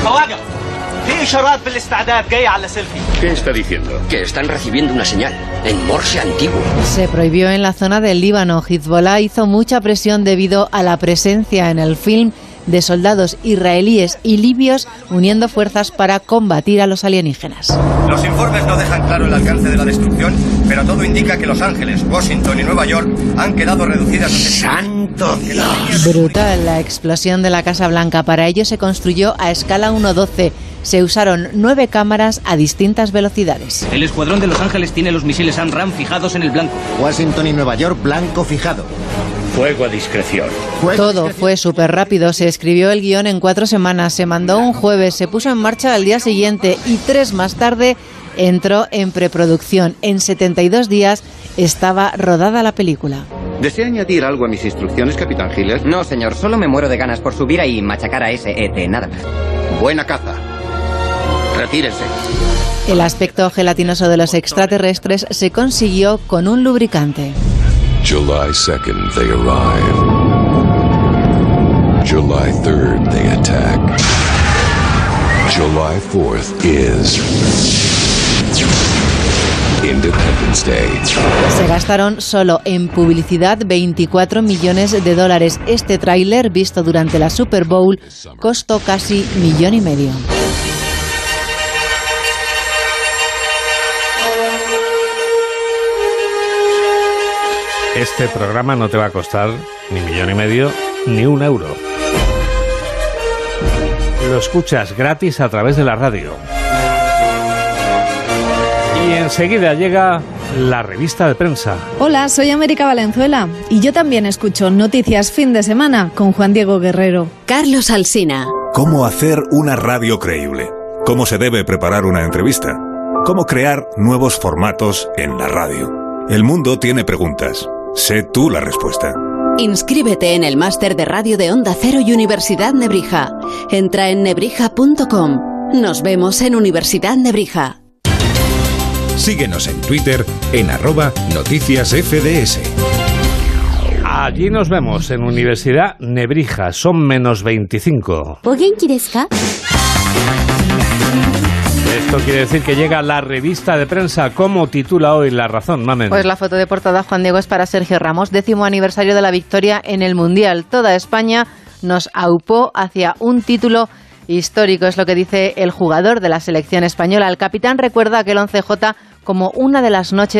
¿Qué está diciendo? Que están recibiendo una señal en Morse antiguo. Se prohibió en la zona del Líbano. Hezbollah hizo mucha presión debido a la presencia en el film de soldados israelíes y libios uniendo fuerzas para combatir a los alienígenas. Los informes no dejan claro el alcance de la destrucción, pero todo indica que Los Ángeles, Washington y Nueva York han quedado reducidas a... ¡Santo Dios! Brutal la explosión de la Casa Blanca. Para ello se construyó a escala uno doce. Se usaron nueve cámaras a distintas velocidades. El escuadrón de Los Ángeles tiene los misiles AMRAAM fijados en el blanco. Washington y Nueva York, blanco fijado. Fuego a discreción. Todo fue súper rápido. Se escribió el guión en cuatro semanas, se mandó un jueves, se puso en marcha al día siguiente y tres más tarde entró en preproducción. En setenta y dos días estaba rodada la película. ¿Desea añadir algo a mis instrucciones, Capitán Giles? No, señor, solo me muero de ganas por subir ahí y machacar a ese E T, nada más. Buena caza. Retírense. El aspecto gelatinoso de los extraterrestres se consiguió con un lubricante. July second, they arrive. July third, they attack. July fourth is Independence Day. Se gastaron solo en publicidad veinticuatro millones de dólares. Este tráiler, visto durante la Super Bowl, costó casi millón y medio. Este programa no te va a costar ni millón y medio ni un euro. Lo escuchas gratis a través de la radio. Y enseguida llega la revista de prensa. Hola, soy América Valenzuela y yo también escucho Noticias Fin de Semana con Juan Diego Guerrero. Carlos Alsina. ¿Cómo hacer una radio creíble? ¿Cómo se debe preparar una entrevista? ¿Cómo crear nuevos formatos en la radio? El mundo tiene preguntas. Sé tú la respuesta. Inscríbete en el máster de radio de Onda Cero y Universidad Nebrija. Entra en nebrija punto com. Nos vemos en Universidad Nebrija. Síguenos en Twitter en arroba noticias F D S. Allí nos vemos en Universidad Nebrija. Son menos veinticinco. Esto quiere decir que llega la revista de prensa. ¿Cómo titula hoy La Razón, Mamen? Pues la foto de portada, Juan Diego, es para Sergio Ramos, décimo aniversario de la victoria en el Mundial. Toda España nos aupó hacia un título histórico, es lo que dice el jugador de la selección española. El capitán recuerda aquel once jota como una de las noches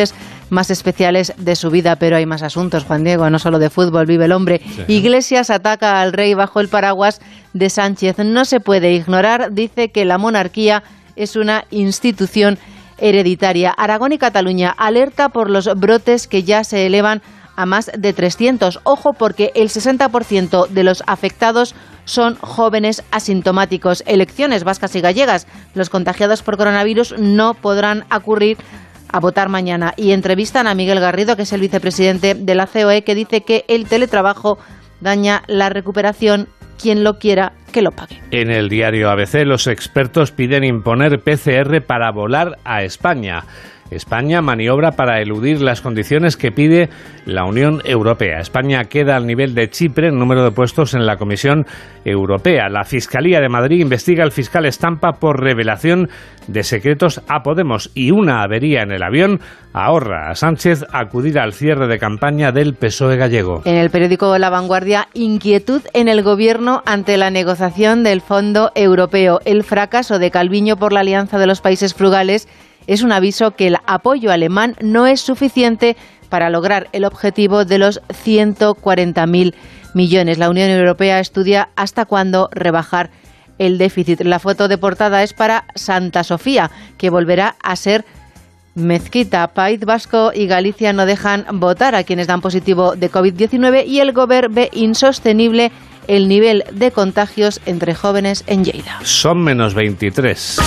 más especiales de su vida, pero hay más asuntos, Juan Diego, no solo de fútbol vive el hombre. Sí. Iglesias ataca al rey bajo el paraguas de Sánchez. No se puede ignorar, dice que la monarquía es una institución hereditaria. Aragón y Cataluña alerta por los brotes que ya se elevan a más de trescientos. Ojo, porque el sesenta por ciento de los afectados son jóvenes asintomáticos. Elecciones vascas y gallegas. Los contagiados por coronavirus no podrán acudir a votar mañana. Y entrevistan a Miguel Garrido, que es el vicepresidente de la C O E, que dice que el teletrabajo daña la recuperación. Quien lo quiera, que lo pague. En el diario A B C, los expertos piden imponer P C R para volar a España. España maniobra para eludir las condiciones que pide la Unión Europea. España queda al nivel de Chipre en número de puestos en la Comisión Europea. La Fiscalía de Madrid investiga al fiscal Estampa por revelación de secretos a Podemos, y una avería en el avión ahorra a Sánchez acudir al cierre de campaña del P S O E gallego. En el periódico La Vanguardia, inquietud en el gobierno ante la negociación del Fondo Europeo. El fracaso de Calviño por la Alianza de los Países Frugales es un aviso que el apoyo alemán no es suficiente para lograr el objetivo de los ciento cuarenta mil millones. La Unión Europea estudia hasta cuándo rebajar el déficit. La foto de portada es para Santa Sofía, que volverá a ser mezquita. País Vasco y Galicia no dejan votar a quienes dan positivo de covid diecinueve, y el Gobierno ve insostenible el nivel de contagios entre jóvenes en Lleida. Son menos veintitrés.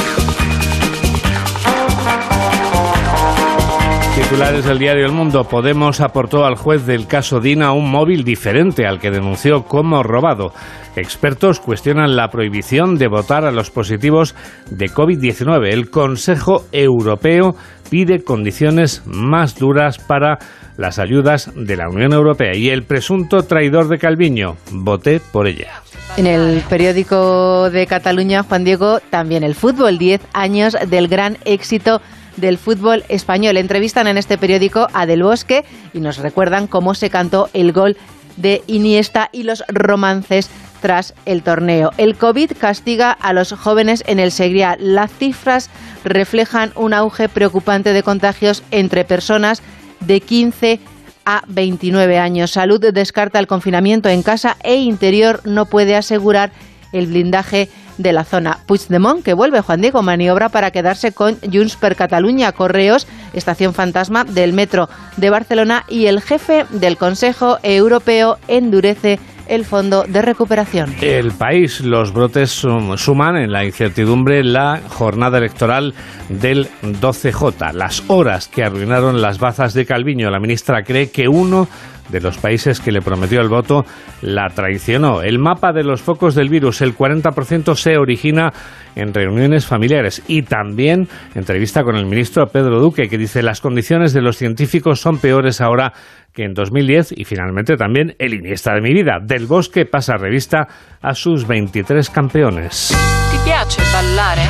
Titulares del diario El Mundo. Podemos aportó al juez del caso Dina un móvil diferente al que denunció como robado. Expertos cuestionan la prohibición de votar a los positivos de covid diecinueve. El Consejo Europeo pide condiciones más duras para las ayudas de la Unión Europea. Y el presunto traidor de Calviño. Voté por ella. En el periódico de Cataluña, Juan Diego, también el fútbol. Diez años del gran éxito del fútbol español. Entrevistan en este periódico a Del Bosque y nos recuerdan cómo se cantó el gol de Iniesta y los romances tras el torneo. El COVID castiga a los jóvenes en el Segrià. Las cifras reflejan un auge preocupante de contagios entre personas de quince a veintinueve años. Salud descarta el confinamiento en casa e Interior no puede asegurar el blindaje de la zona. Puigdemont, que vuelve, Juan Diego, maniobra para quedarse con Junts per Catalunya. Correos, estación fantasma del metro de Barcelona, y el jefe del Consejo Europeo endurece el fondo de recuperación. El País, los brotes suman en la incertidumbre la jornada electoral del doce J. Las horas que arruinaron las bazas de Calviño. La ministra cree que uno de los países que le prometió el voto la traicionó. El mapa de los focos del virus, el cuarenta por ciento se origina en reuniones familiares. Y también entrevista con el ministro Pedro Duque, que dice: las condiciones de los científicos son peores ahora que en dos mil diez. Y finalmente también el Iniesta de mi vida. Del Bosque pasa revista a sus veintitrés campeones. ¿Ti piace ballare?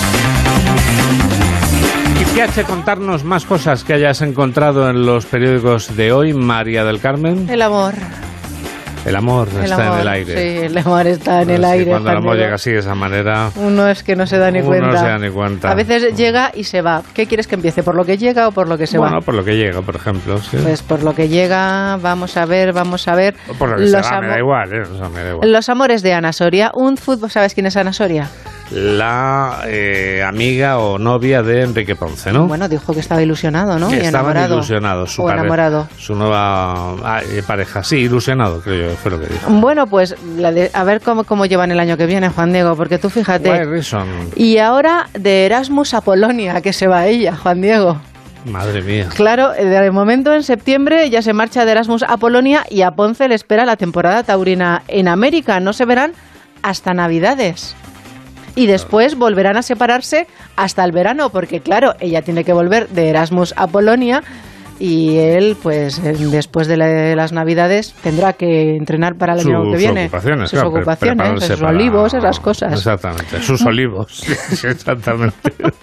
¿Y qué hace contarnos más cosas que hayas encontrado en los periódicos de hoy, María del Carmen? El amor. El amor el está amor, en el aire. Sí, el amor está en el sí, aire. Cuando el amor llega así de esa manera, uno es que no se da ni uno cuenta. no se da ni cuenta. A veces llega y se va. ¿Qué quieres que empiece? ¿Por lo que llega o por lo que se bueno, va? Bueno, por lo que llega, por ejemplo. Sí. Pues por lo que llega, vamos a ver, vamos a ver. O por lo que los se va, me da igual, ¿eh? O sea, me da igual. Los amores de Ana Soria. Un fútbol, ¿sabes quién es Ana Soria? La eh, amiga o novia de Enrique Ponce, ¿no? Bueno, dijo que estaba ilusionado, ¿no? Que y estaban enamorado. ilusionados, su, o pare- enamorado. su nueva ah, eh, pareja. Sí, ilusionado, creo yo, fue lo que dijo. Bueno, pues la de, a ver cómo, cómo llevan el año que viene, Juan Diego, porque tú fíjate. Why reason? Y ahora de Erasmus a Polonia, que se va ella, Juan Diego. Madre mía. Claro, de momento en septiembre ya se marcha de Erasmus a Polonia y a Ponce le espera la temporada taurina en América. No se verán hasta Navidades. Y después volverán a separarse hasta el verano, porque claro, ella tiene que volver de Erasmus a Polonia y él, pues después de la, las Navidades, tendrá que entrenar para el sus año que viene. Ocupaciones, sus claro, ocupaciones, sus para... olivos, esas cosas. Exactamente, sus olivos, sí, exactamente.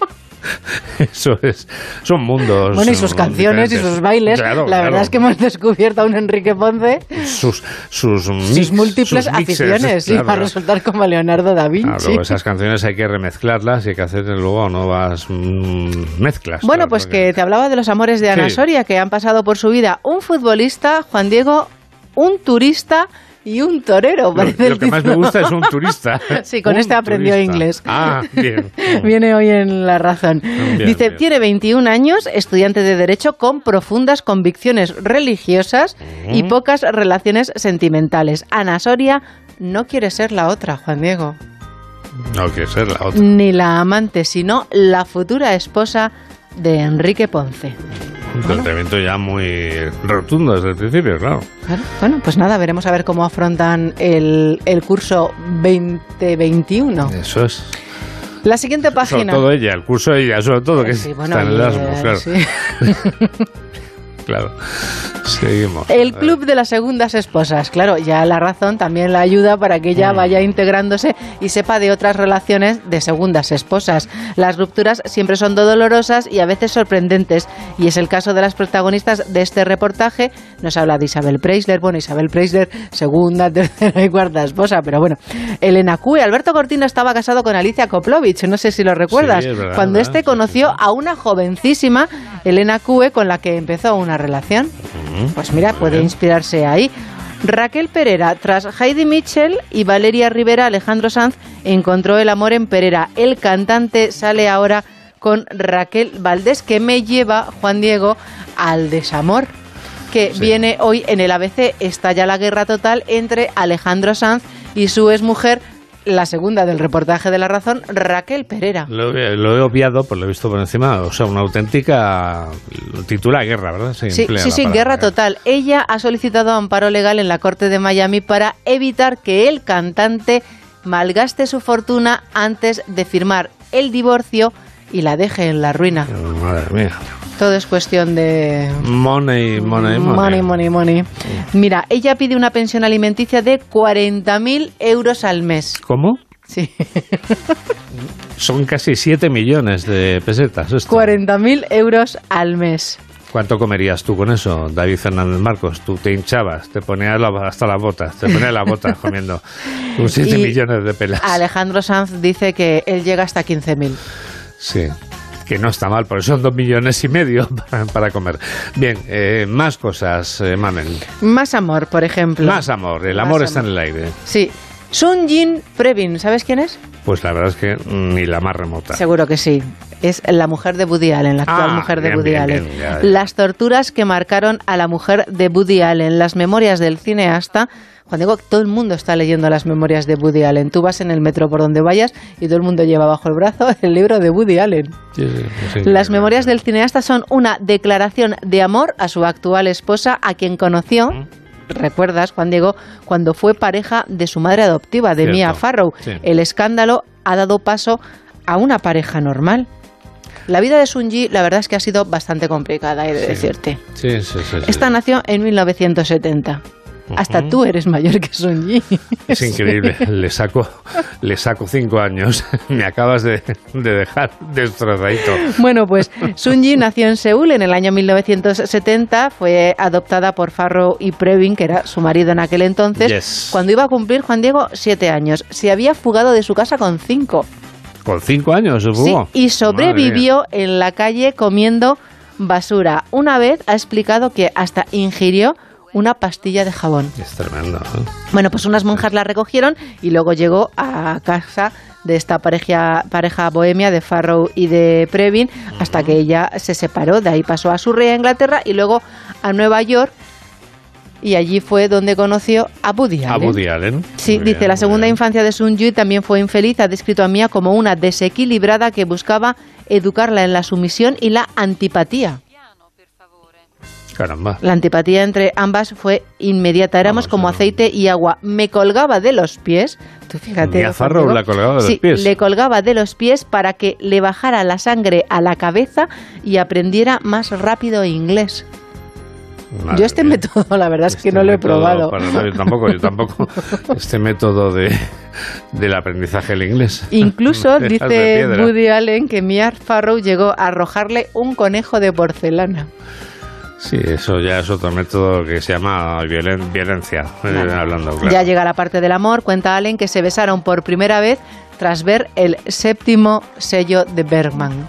Eso es, son mundos. Bueno, y sus canciones diferentes. Y sus bailes. Claro, la claro. verdad es que hemos descubierto a un Enrique Ponce. Sus, sus, mix, sus múltiples sus aficiones, claro. y para resultar como Leonardo da Vinci. Claro, esas canciones hay que remezclarlas y hay que hacer luego nuevas mmm, mezclas. Bueno, claro, pues porque... que te hablaba de los amores de Ana sí. Soria, que han pasado por su vida un futbolista, Juan Diego, un turista y un torero. Lo, lo que más me gusta es un turista. Sí, con un este aprendió turista. inglés. Ah, bien. Viene hoy en La Razón. Bien, Dice, bien. tiene veintiún años, estudiante de Derecho con profundas convicciones religiosas uh-huh. y pocas relaciones sentimentales. Ana Soria no quiere ser la otra, Juan Diego. No quiere ser la otra. Ni la amante, sino la futura esposa de Enrique Ponce. Un planteamiento ya muy rotundo desde el principio, claro. Claro. Bueno, pues nada, veremos a ver cómo afrontan el, el curso veinte veintiuno. Eso es. La siguiente página. Sobre todo ella, el curso de ella, sobre todo, que sí, bueno, está en Erasmus, claro. Sí. Claro. Seguimos. El club de las segundas esposas. Claro, ya La Razón también la ayuda para que ella vaya integrándose y sepa de otras relaciones de segundas esposas. Las rupturas siempre son dolorosas y a veces sorprendentes. Y es el caso de las protagonistas de este reportaje. Nos habla de Isabel Preisler. Bueno, Isabel Preisler, segunda, tercera y cuarta esposa. Pero bueno, Elena Cue. Alberto Cortina estaba casado con Alicia Koplovich. No sé si lo recuerdas. Sí, verdad, cuando verdad, este conoció sí, sí. a una jovencísima Elena Cue con la que empezó una relación. Pues mira, puede inspirarse ahí. Raquel Perera, tras Heidi Mitchell y Valeria Rivera, Alejandro Sanz encontró el amor en Perera. El cantante sale ahora con Raquel Valdés, que me lleva, Juan Diego, al desamor que sí. viene hoy en el A B C. Estalla la guerra total entre Alejandro Sanz y su exmujer, la segunda del reportaje de La Razón, Raquel Perera. Lo, lo he obviado, pues lo he visto por encima. O sea, una auténtica... Titula guerra, ¿verdad? Se sí, sí, sí, guerra total. Ella ha solicitado amparo legal en la Corte de Miami para evitar que el cantante malgaste su fortuna antes de firmar el divorcio y la deje en la ruina. Oh, madre mía. Todo es cuestión de... Money, money, money. Money, money, money. Mira, ella pide una pensión alimenticia de cuarenta mil euros al mes. ¿Cómo? Sí. Son casi siete millones de pesetas esto. cuarenta mil euros al mes. ¿Cuánto comerías tú con eso, David Fernández Marcos? Tú te hinchabas, te ponías la, hasta las botas, te ponías las botas comiendo con siete millones de pelas. Alejandro Sanz dice que él llega hasta quince mil. Sí. Que no está mal, porque son dos millones y medio para, para comer. Bien, eh, más cosas, eh, Mamen. Más amor, por ejemplo. Más amor, el amor más está amor. en el aire. Sí. Sunjin Previn, ¿sabes quién es? Pues la verdad es que ni la más remota. Seguro que sí. Es la mujer de Woody Allen, la actual ah, mujer de bien, Woody bien, Allen. Bien, ya, ya. Las torturas que marcaron a la mujer de Woody Allen, las memorias del cineasta. Juan Diego, todo el mundo está leyendo las memorias de Woody Allen. Tú vas en el metro por donde vayas y todo el mundo lleva bajo el brazo el libro de Woody Allen. Sí, sí, sí, las memorias del cineasta son una declaración de amor a su actual esposa, a quien conoció... ¿Mm? ¿Recuerdas, Juan Diego, cuando fue pareja de su madre adoptiva, de Cierto. Mia Farrow? Sí. El escándalo ha dado paso a una pareja normal. La vida de Sunji, la verdad es que ha sido bastante complicada, he de sí. decirte. Sí, sí, sí, sí, Esta sí. nació en mil novecientos setenta. Uh-huh. Hasta tú eres mayor que Sunji. Es increíble, le saco le saco cinco años. Me acabas de, de dejar destrozadito. Bueno, pues Sunji nació en Seúl en el año mil novecientos setenta. Fue adoptada por Farrow y Previn, que era su marido en aquel entonces. Yes. Cuando iba a cumplir, Juan Diego, siete años. Se había fugado de su casa con cinco. ¿Con cinco años se fugó? Sí, y sobrevivió en la calle comiendo basura. Una vez ha explicado que hasta ingirió una pastilla de jabón. Es tremendo, ¿eh? Bueno, pues unas monjas la recogieron y luego llegó a casa de esta pareja, pareja bohemia de Farrow y de Previn, uh-huh. hasta que ella se separó. De ahí pasó a Surrey, a Inglaterra, y luego a Nueva York, y allí fue donde conoció a Woody Allen. A Woody Allen. Sí, muy dice, bien, la segunda infancia de Sunji también fue infeliz. Ha descrito a Mia como una desequilibrada que buscaba educarla en la sumisión y la antipatía. Caramba. La antipatía entre ambas fue inmediata. Éramos Vamos, como aceite y agua. Me colgaba de los pies. Tú fíjate. Mia Farrow la colgaba de los sí, pies. Le colgaba de los pies para que le bajara la sangre a la cabeza y aprendiera más rápido inglés. Madre yo este mía. método, la verdad es Este que no lo he método, probado. Para, no, yo tampoco, yo tampoco. Este método de del aprendizaje del inglés. Incluso Dejas de dice piedra. Woody Allen que Mia Farrow llegó a arrojarle un conejo de porcelana. Sí, eso ya es otro método que se llama violen- violencia, eh, hablando claro. Ya llega la parte del amor, cuenta Allen que se besaron por primera vez tras ver el séptimo sello de Bergman.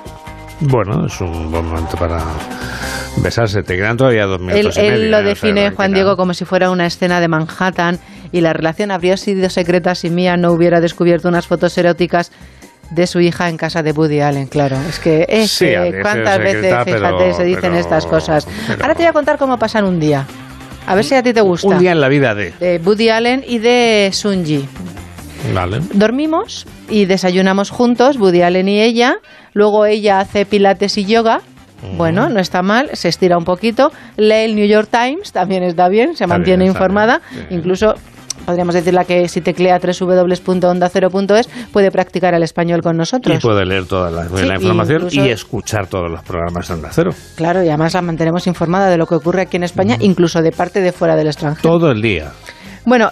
Bueno, es un buen momento para besarse. Te quedan todavía dos Él, minutos y él medio. lo ¿eh? O sea, define, Juan tranquila. Diego, como si fuera una escena de Manhattan y la relación habría sido secreta si Mia no hubiera descubierto unas fotos eróticas de su hija en casa de Woody Allen, claro. Es que, es Sí, que habría sido cuántas veces, secreta, fíjate, pero- se dicen pero- estas cosas. pero- Ahora te voy a contar cómo pasan un día. A ver si a ti te gusta. Un día en la vida de... De Woody Allen y de Sunji. Vale. Dormimos y desayunamos juntos, Woody Allen y ella. Luego ella hace pilates y yoga. Bueno, no está mal, se estira un poquito. Lee el New York Times, también está bien, se Está mantiene bien, está informada. bien, sí. Incluso podríamos decirle que si teclea doble u doble u doble u punto onda cero punto es puede practicar el español con nosotros. Y puede leer toda la, Sí, la información incluso- y escuchar todos los programas de Onda Cero. Claro, y además la mantenemos informada de lo que ocurre aquí en España, incluso de parte de fuera del extranjero. Todo el día. Bueno,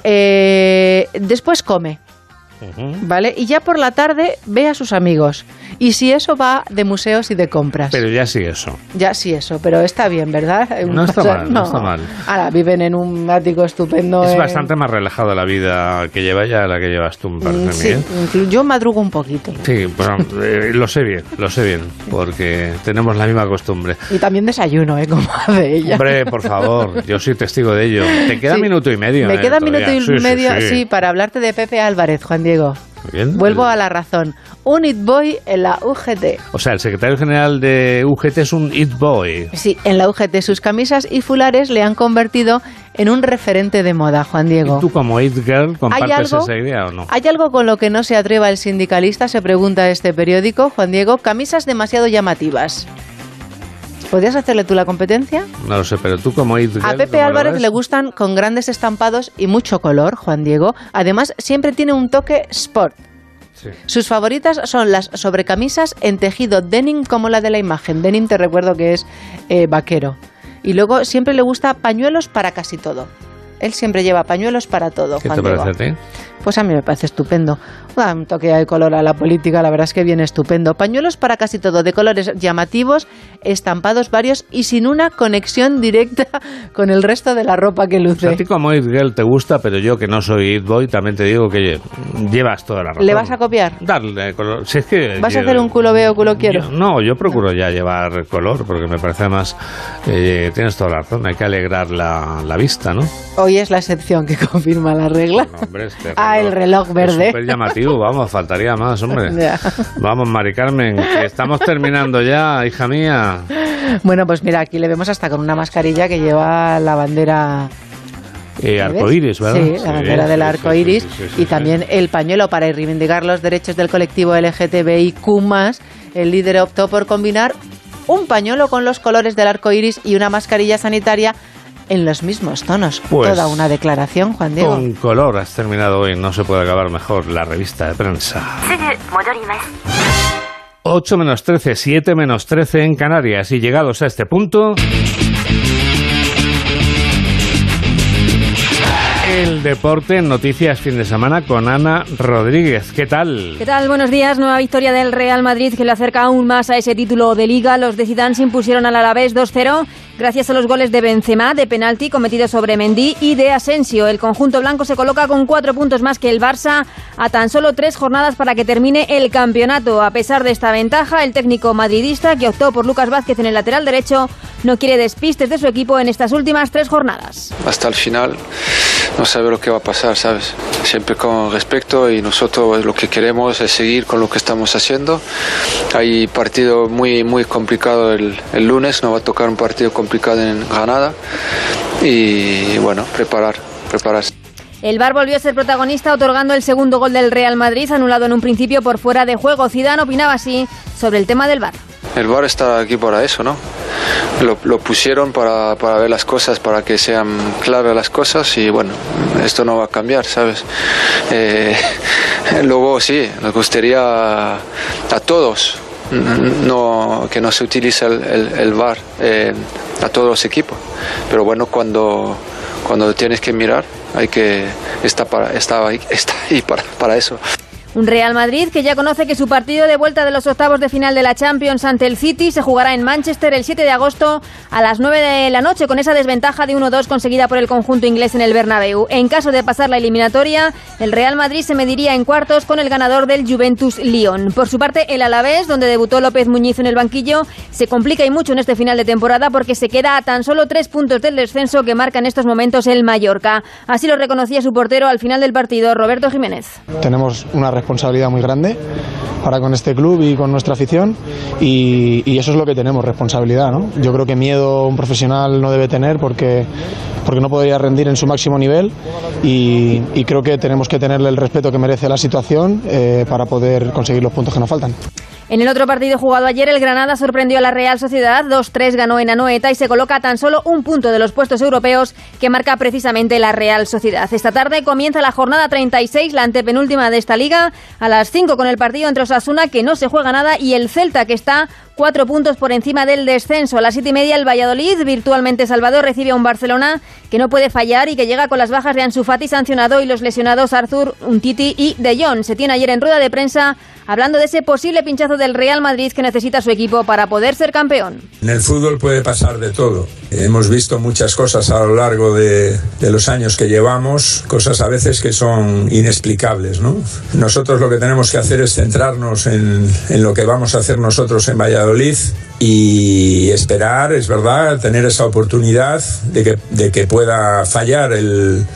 eh, después come. Ujú. ¿Vale? Y ya por la tarde ve a sus amigos. Y si eso va de museos y de compras. Pero ya sí eso. Ya sí eso, pero está bien, ¿verdad? No está Pasa- mal, no está mal. Ahora viven en un ático estupendo. Es en- bastante más relajada la vida que lleva ella a la que llevas tú, me parece Mm, a mí, Sí, ¿eh? inclu- yo madrugo un poquito. Sí, bueno, eh, lo sé bien, lo sé bien, porque tenemos la misma costumbre. Y también desayuno, ¿eh? Como hace ella. Hombre, por favor, yo soy testigo de ello. Te queda Sí. minuto y medio. Me ¿eh? queda Todavía. minuto y Sí, sí, medio, sí, sí. para hablarte de Pepe Álvarez, Juan Diego. Muy bien. Vuelvo a la razón. Un It Boy en la U G T. O sea, el secretario general de U G T es un It Boy. Sí, en la U G T sus camisas y fulares le han convertido en un referente de moda, Juan Diego. ¿Tú como It Girl compartes algo? esa idea o no? ¿Hay algo con lo que no se atreva el sindicalista? Se pregunta este periódico, Juan Diego. Camisas demasiado llamativas. ¿Podrías hacerle tú la competencia? No lo sé, pero tú como It Girl... A Pepe ¿cómo lo Álvarez ves? le gustan con grandes estampados y mucho color, Juan Diego. Además, siempre tiene un toque sport. Sí. Sus favoritas son las sobrecamisas en tejido denim como la de la imagen. Denim te recuerdo que es eh, vaquero. Y luego siempre le gusta pañuelos para casi todo. Él siempre lleva pañuelos para todo, ¿Qué Juan te Diego. parece a ti? Pues a mí me parece estupendo. Da un toque de color a la política, la verdad es que viene estupendo. Pañuelos para casi todo, de colores llamativos, estampados varios y sin una conexión directa con el resto de la ropa que O sea, luce. a ti como It Girl te gusta, pero yo que no soy It Boy también te digo que llevas toda la razón. ¿Le vas a copiar? Darle color. Si es que ¿Vas a yo- hacer un culo veo, culo quiero? yo- no, yo procuro ya llevar color porque me parece además, eh, tienes toda la razón, hay que alegrar la, la vista, ¿no? Hoy es la excepción que confirma la regla. No, hombre, este Ah, el reloj es verde. súper llamativo, vamos, faltaría más, hombre. Ya. Vamos, Mari Carmen, que estamos terminando ya, hija mía. Bueno, pues mira, aquí le vemos hasta con una mascarilla que lleva la bandera... Eh, ¿ves? arcoíris, ¿verdad? Sí, la bandera del sí, arco sí, iris sí, sí, sí, y sí. también el pañuelo para reivindicar los derechos del colectivo L G T B I Q más. El líder optó por combinar un pañuelo con los colores del arco iris y una mascarilla sanitaria en los mismos tonos. Pues, Toda una declaración, Juan Diego. Con color has terminado hoy, no se puede acabar mejor la revista de prensa. ocho menos trece, siete menos trece en Canarias y llegados a este punto... El deporte en Noticias Fin de Semana con Ana Rodríguez. ¿Qué tal? ¿Qué tal? Buenos días. Nueva victoria del Real Madrid que le acerca aún más a ese título de Liga. Los de Zidane se impusieron al Alavés dos cero gracias a los goles de Benzema, de penalti cometido sobre Mendy y de Asensio. El conjunto blanco se coloca con cuatro puntos más que el Barça a tan solo tres jornadas para que termine el campeonato. A pesar de esta ventaja, el técnico madridista, que optó por Lucas Vázquez en el lateral derecho, no quiere despistes de su equipo en estas últimas tres jornadas. Hasta el final no sabe lo que va a pasar, ¿sabes? Siempre con respeto y nosotros lo que queremos es seguir con lo que estamos haciendo. Hay partido muy muy complicado el, el lunes, nos va a tocar un partido complicado en Granada y bueno, preparar, prepararse. El V A R volvió a ser protagonista otorgando el segundo gol del Real Madrid, anulado en un principio por fuera de juego. Zidane opinaba así sobre el tema del V A R. El V A R está aquí para eso, ¿no? Lo, lo pusieron para, para ver las cosas, para que sean claras las cosas y bueno, esto no va a cambiar, ¿sabes? Eh, luego sí, nos gustaría a, a todos no, que no se utiliza el, el, el V A R eh, a todos los equipos. Pero bueno, cuando, cuando tienes que mirar, hay que estar, para, está ahí, está ahí para, para eso. Un Real Madrid que ya conoce que su partido de vuelta de los octavos de final de la Champions ante el City se jugará en Manchester el siete de agosto a las nueve de la noche, con esa desventaja de uno dos conseguida por el conjunto inglés en el Bernabéu. En caso de pasar la eliminatoria, el Real Madrid se mediría en cuartos con el ganador del Juventus-Lyon. Por su parte, el Alavés, donde debutó López Muñiz en el banquillo, se complica y mucho en este final de temporada porque se queda a tan solo tres puntos del descenso que marca en estos momentos el Mallorca. Así lo reconocía su portero al final del partido, Roberto Jiménez. Tenemos una responsabilidad muy grande para con este club y con nuestra afición y, y eso es lo que tenemos, responsabilidad, ¿no? Yo creo que miedo un profesional no debe tener porque, porque no podría rendir en su máximo nivel y, y creo que tenemos que tenerle el respeto que merece la situación eh, para poder conseguir los puntos que nos faltan. En el otro partido jugado ayer, el Granada sorprendió a la Real Sociedad, dos tres ganó en Anoeta y se coloca a tan solo un punto de los puestos europeos que marca precisamente la Real Sociedad. Esta tarde comienza la jornada treinta y seis, la antepenúltima de esta liga, a las cinco con el partido entre Osasuna, que no se juega nada, y el Celta, que está cuatro puntos por encima del descenso. A las siete y media, el Valladolid, virtualmente salvado, recibe a un Barcelona que no puede fallar y que llega con las bajas de Ansu Fati sancionado y los lesionados Arthur, Umtiti y De Jong. Se tiene ayer en rueda de prensa hablando de ese posible pinchazo del Real Madrid que necesita su equipo para poder ser campeón. En el fútbol puede pasar de todo. Hemos visto muchas cosas a lo largo de, de los años que llevamos, cosas a veces que son inexplicables, ¿no? Nosotros lo que tenemos que hacer es centrarnos en, en lo que vamos a hacer nosotros en Valladolid y esperar, es verdad, tener esa oportunidad de que, de que pueda fallar el...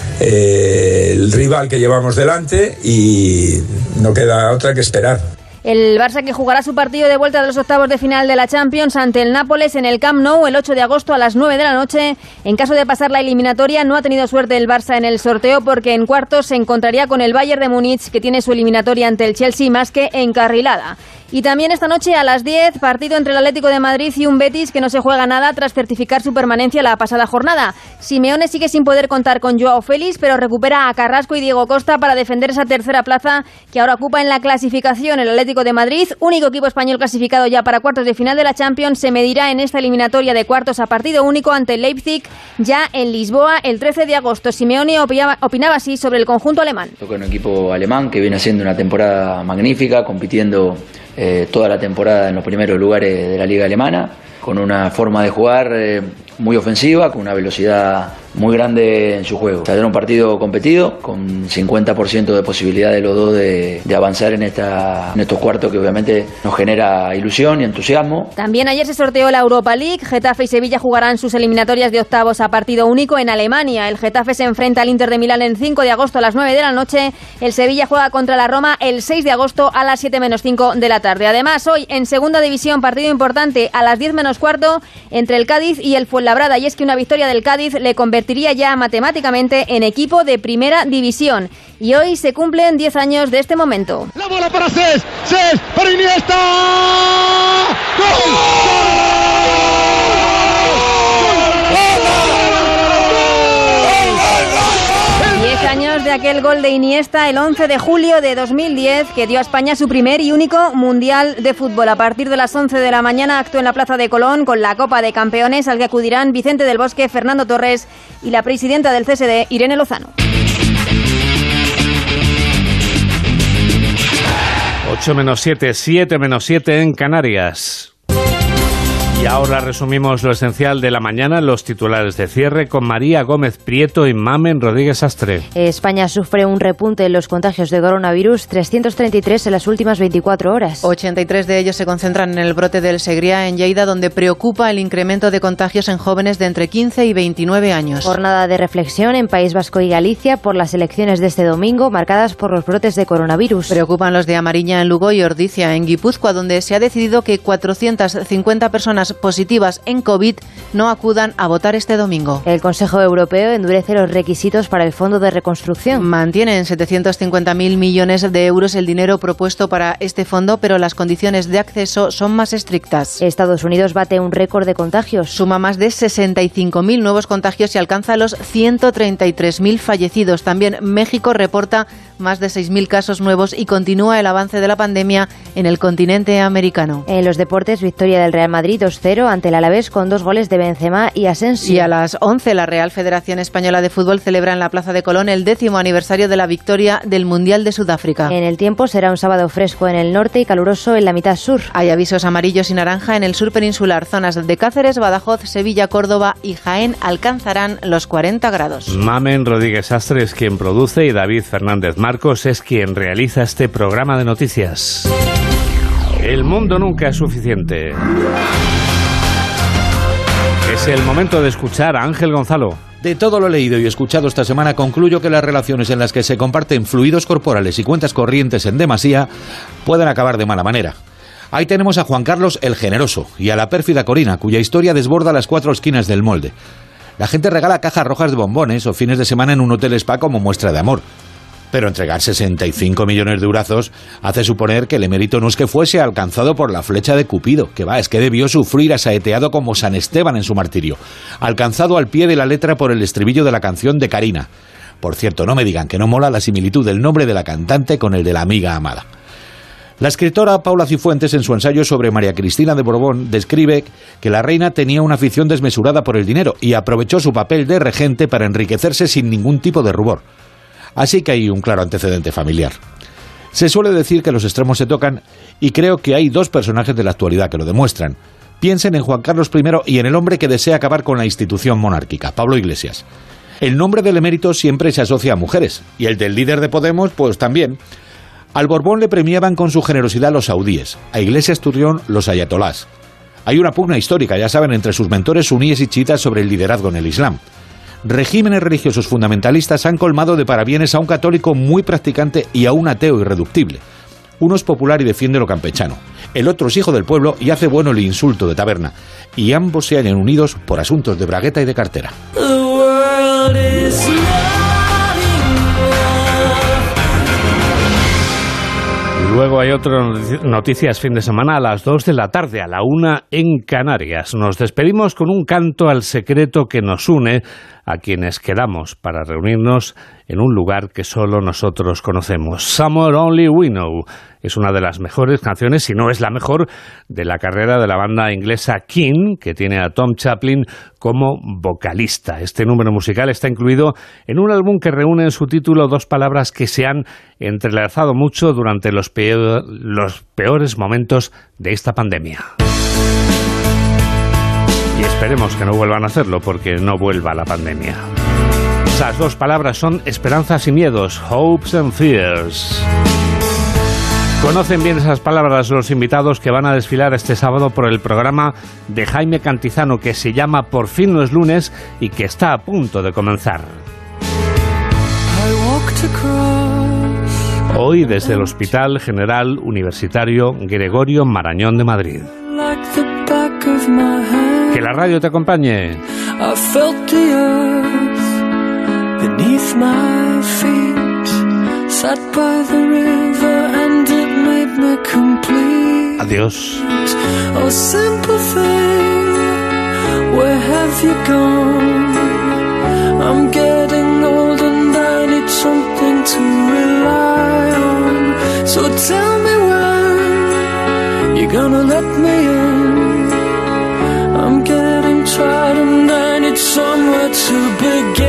Eh, el rival que llevamos delante y no queda otra que esperar. El Barça, que jugará su partido de vuelta de los octavos de final de la Champions ante el Nápoles en el Camp Nou el ocho de agosto a las nueve de la noche. En caso de pasar la eliminatoria, no ha tenido suerte el Barça en el sorteo porque en cuartos se encontraría con el Bayern de Múnich, que tiene su eliminatoria ante el Chelsea más que encarrilada. Y también esta noche a las diez, partido entre el Atlético de Madrid y un Betis que no se juega nada tras certificar su permanencia la pasada jornada. Simeone sigue sin poder contar con Joao Félix, pero recupera a Carrasco y Diego Costa para defender esa tercera plaza que ahora ocupa en la clasificación. El Atlético de Madrid, único equipo español clasificado ya para cuartos de final de la Champions, se medirá en esta eliminatoria de cuartos a partido único ante el Leipzig ya en Lisboa el trece de agosto. Simeone opinaba, opinaba así sobre el conjunto alemán. Toca un equipo alemán que viene haciendo una temporada magnífica, compitiendo Eh, toda la temporada en los primeros lugares de la liga alemana, con una forma de jugar eh, muy ofensiva, con una velocidad muy grande en su juego. O sea, era un partido competido, con cincuenta por ciento de posibilidad de los dos de, de avanzar en, esta, en estos cuartos, que obviamente nos genera ilusión y entusiasmo. También ayer se sorteó la Europa League. Getafe y Sevilla jugarán sus eliminatorias de octavos a partido único en Alemania. El Getafe se enfrenta al Inter de Milán el cinco de agosto a las nueve de la noche. El Sevilla juega contra la Roma el seis de agosto a las siete menos cinco de la tarde. Además, hoy en segunda división, partido importante a las diez menos cuarto entre el Cádiz y el Fuenlabrada. Y es que una victoria del Cádiz le convertiría ya matemáticamente en equipo de primera división. Y hoy se cumplen diez años de este momento. La bola para Cés, Cés para Iniesta. ¡Gol! diez años de aquel gol de Iniesta el once de julio de dos mil diez que dio a España su primer y único Mundial de Fútbol. A partir de las once de la mañana actúa en la Plaza de Colón con la Copa de Campeones, al que acudirán Vicente del Bosque, Fernando Torres y la presidenta del C S D, Irene Lozano. ocho menos siete, siete menos siete en Canarias. Y ahora resumimos lo esencial de la mañana, los titulares de cierre, con María Gómez Prieto y Mamen Rodríguez Astre. España sufre un repunte en los contagios de coronavirus, trescientos treinta y tres en las últimas veinticuatro horas. ochenta y tres de ellos se concentran en el brote del Segriá, en Lleida, donde preocupa el incremento de contagios en jóvenes de entre quince y veintinueve años. Jornada de reflexión en País Vasco y Galicia por las elecciones de este domingo, marcadas por los brotes de coronavirus. Preocupan los de Amariña en Lugo y Ordicia en Guipúzcoa, donde se ha decidido que cuatrocientas cincuenta personas personas positivas en COVID no acudan a votar este domingo. El Consejo Europeo endurece los requisitos para el Fondo de Reconstrucción. Mantiene en setecientos cincuenta mil millones de euros el dinero propuesto para este fondo, pero las condiciones de acceso son más estrictas. Estados Unidos bate un récord de contagios. Suma más de sesenta y cinco mil nuevos contagios y alcanza los ciento treinta y tres mil fallecidos. También México reporta más de seis mil casos nuevos y continúa el avance de la pandemia en el continente americano. En los deportes, victoria del Real Madrid dos cero ante el Alavés con dos goles de Benzema y Asensio. Y a las once la Real Federación Española de Fútbol celebra en la Plaza de Colón el décimo aniversario de la victoria del Mundial de Sudáfrica. En el tiempo será un sábado fresco en el norte y caluroso en la mitad sur. Hay avisos amarillos y naranja en el sur peninsular. Zonas de Cáceres, Badajoz, Sevilla, Córdoba y Jaén alcanzarán los cuarenta grados. Mamen Rodríguez Astre es quien produce y David Fernández Marcos es quien realiza este programa de noticias. El mundo nunca es suficiente. Es el momento de escuchar a Ángel Gonzalo. De todo lo leído y escuchado esta semana, concluyo que las relaciones en las que se comparten fluidos corporales y cuentas corrientes en demasía pueden acabar de mala manera. Ahí tenemos a Juan Carlos el Generoso y a la pérfida Corina, cuya historia desborda las cuatro esquinas del molde. La gente regala cajas rojas de bombones o fines de semana en un hotel spa como muestra de amor. Pero entregar sesenta y cinco millones de eurazos hace suponer que el emérito no es que fuese alcanzado por la flecha de Cupido, que va, es que debió sufrir asaeteado como San Esteban en su martirio, alcanzado al pie de la letra por el estribillo de la canción de Karina. Por cierto, no me digan que no mola la similitud del nombre de la cantante con el de la amiga amada. La escritora Paula Cifuentes, en su ensayo sobre María Cristina de Borbón, describe que la reina tenía una afición desmesurada por el dinero y aprovechó su papel de regente para enriquecerse sin ningún tipo de rubor. Así que hay un claro antecedente familiar. Se suele decir que los extremos se tocan y creo que hay dos personajes de la actualidad que lo demuestran. Piensen en Juan Carlos primero y en el hombre que desea acabar con la institución monárquica, Pablo Iglesias. El nombre del emérito siempre se asocia a mujeres y el del líder de Podemos, pues también. Al Borbón le premiaban con su generosidad los saudíes, a Iglesias Turrión los ayatolás. Hay una pugna histórica, ya saben, entre sus mentores suníes y chiitas sobre el liderazgo en el Islam. Regímenes religiosos fundamentalistas han colmado de parabienes a un católico muy practicante y a un ateo irreductible. Uno es popular y defiende lo campechano. El otro es hijo del pueblo y hace bueno el insulto de taberna. Y ambos se hallan unidos por asuntos de bragueta y de cartera. Luego hay otras noticias fin de semana a las dos de la tarde, a la una en Canarias. Nos despedimos con un canto al secreto que nos une a quienes quedamos para reunirnos en un lugar que solo nosotros conocemos. Somewhere Only We Know es una de las mejores canciones, si no es la mejor, de la carrera de la banda inglesa King, que tiene a Tom Chaplin como vocalista. Este número musical está incluido en un álbum que reúne en su título dos palabras que se han entrelazado mucho durante los, peor, los peores momentos de esta pandemia. Y esperemos que no vuelvan a hacerlo, porque no vuelva la pandemia. Esas dos palabras son esperanzas y miedos, hopes and fears. Conocen bien esas palabras los invitados que van a desfilar este sábado por el programa de Jaime Cantizano, que se llama Por fin no es lunes y que está a punto de comenzar. Hoy desde el Hospital General Universitario Gregorio Marañón de Madrid. Que la radio te acompañe. Adiós. Oh, simple thing, where have you gone? I'm getting old and I need something to rely on. So tell me when you're gonna let me in. I'm getting tired and I need somewhere to begin.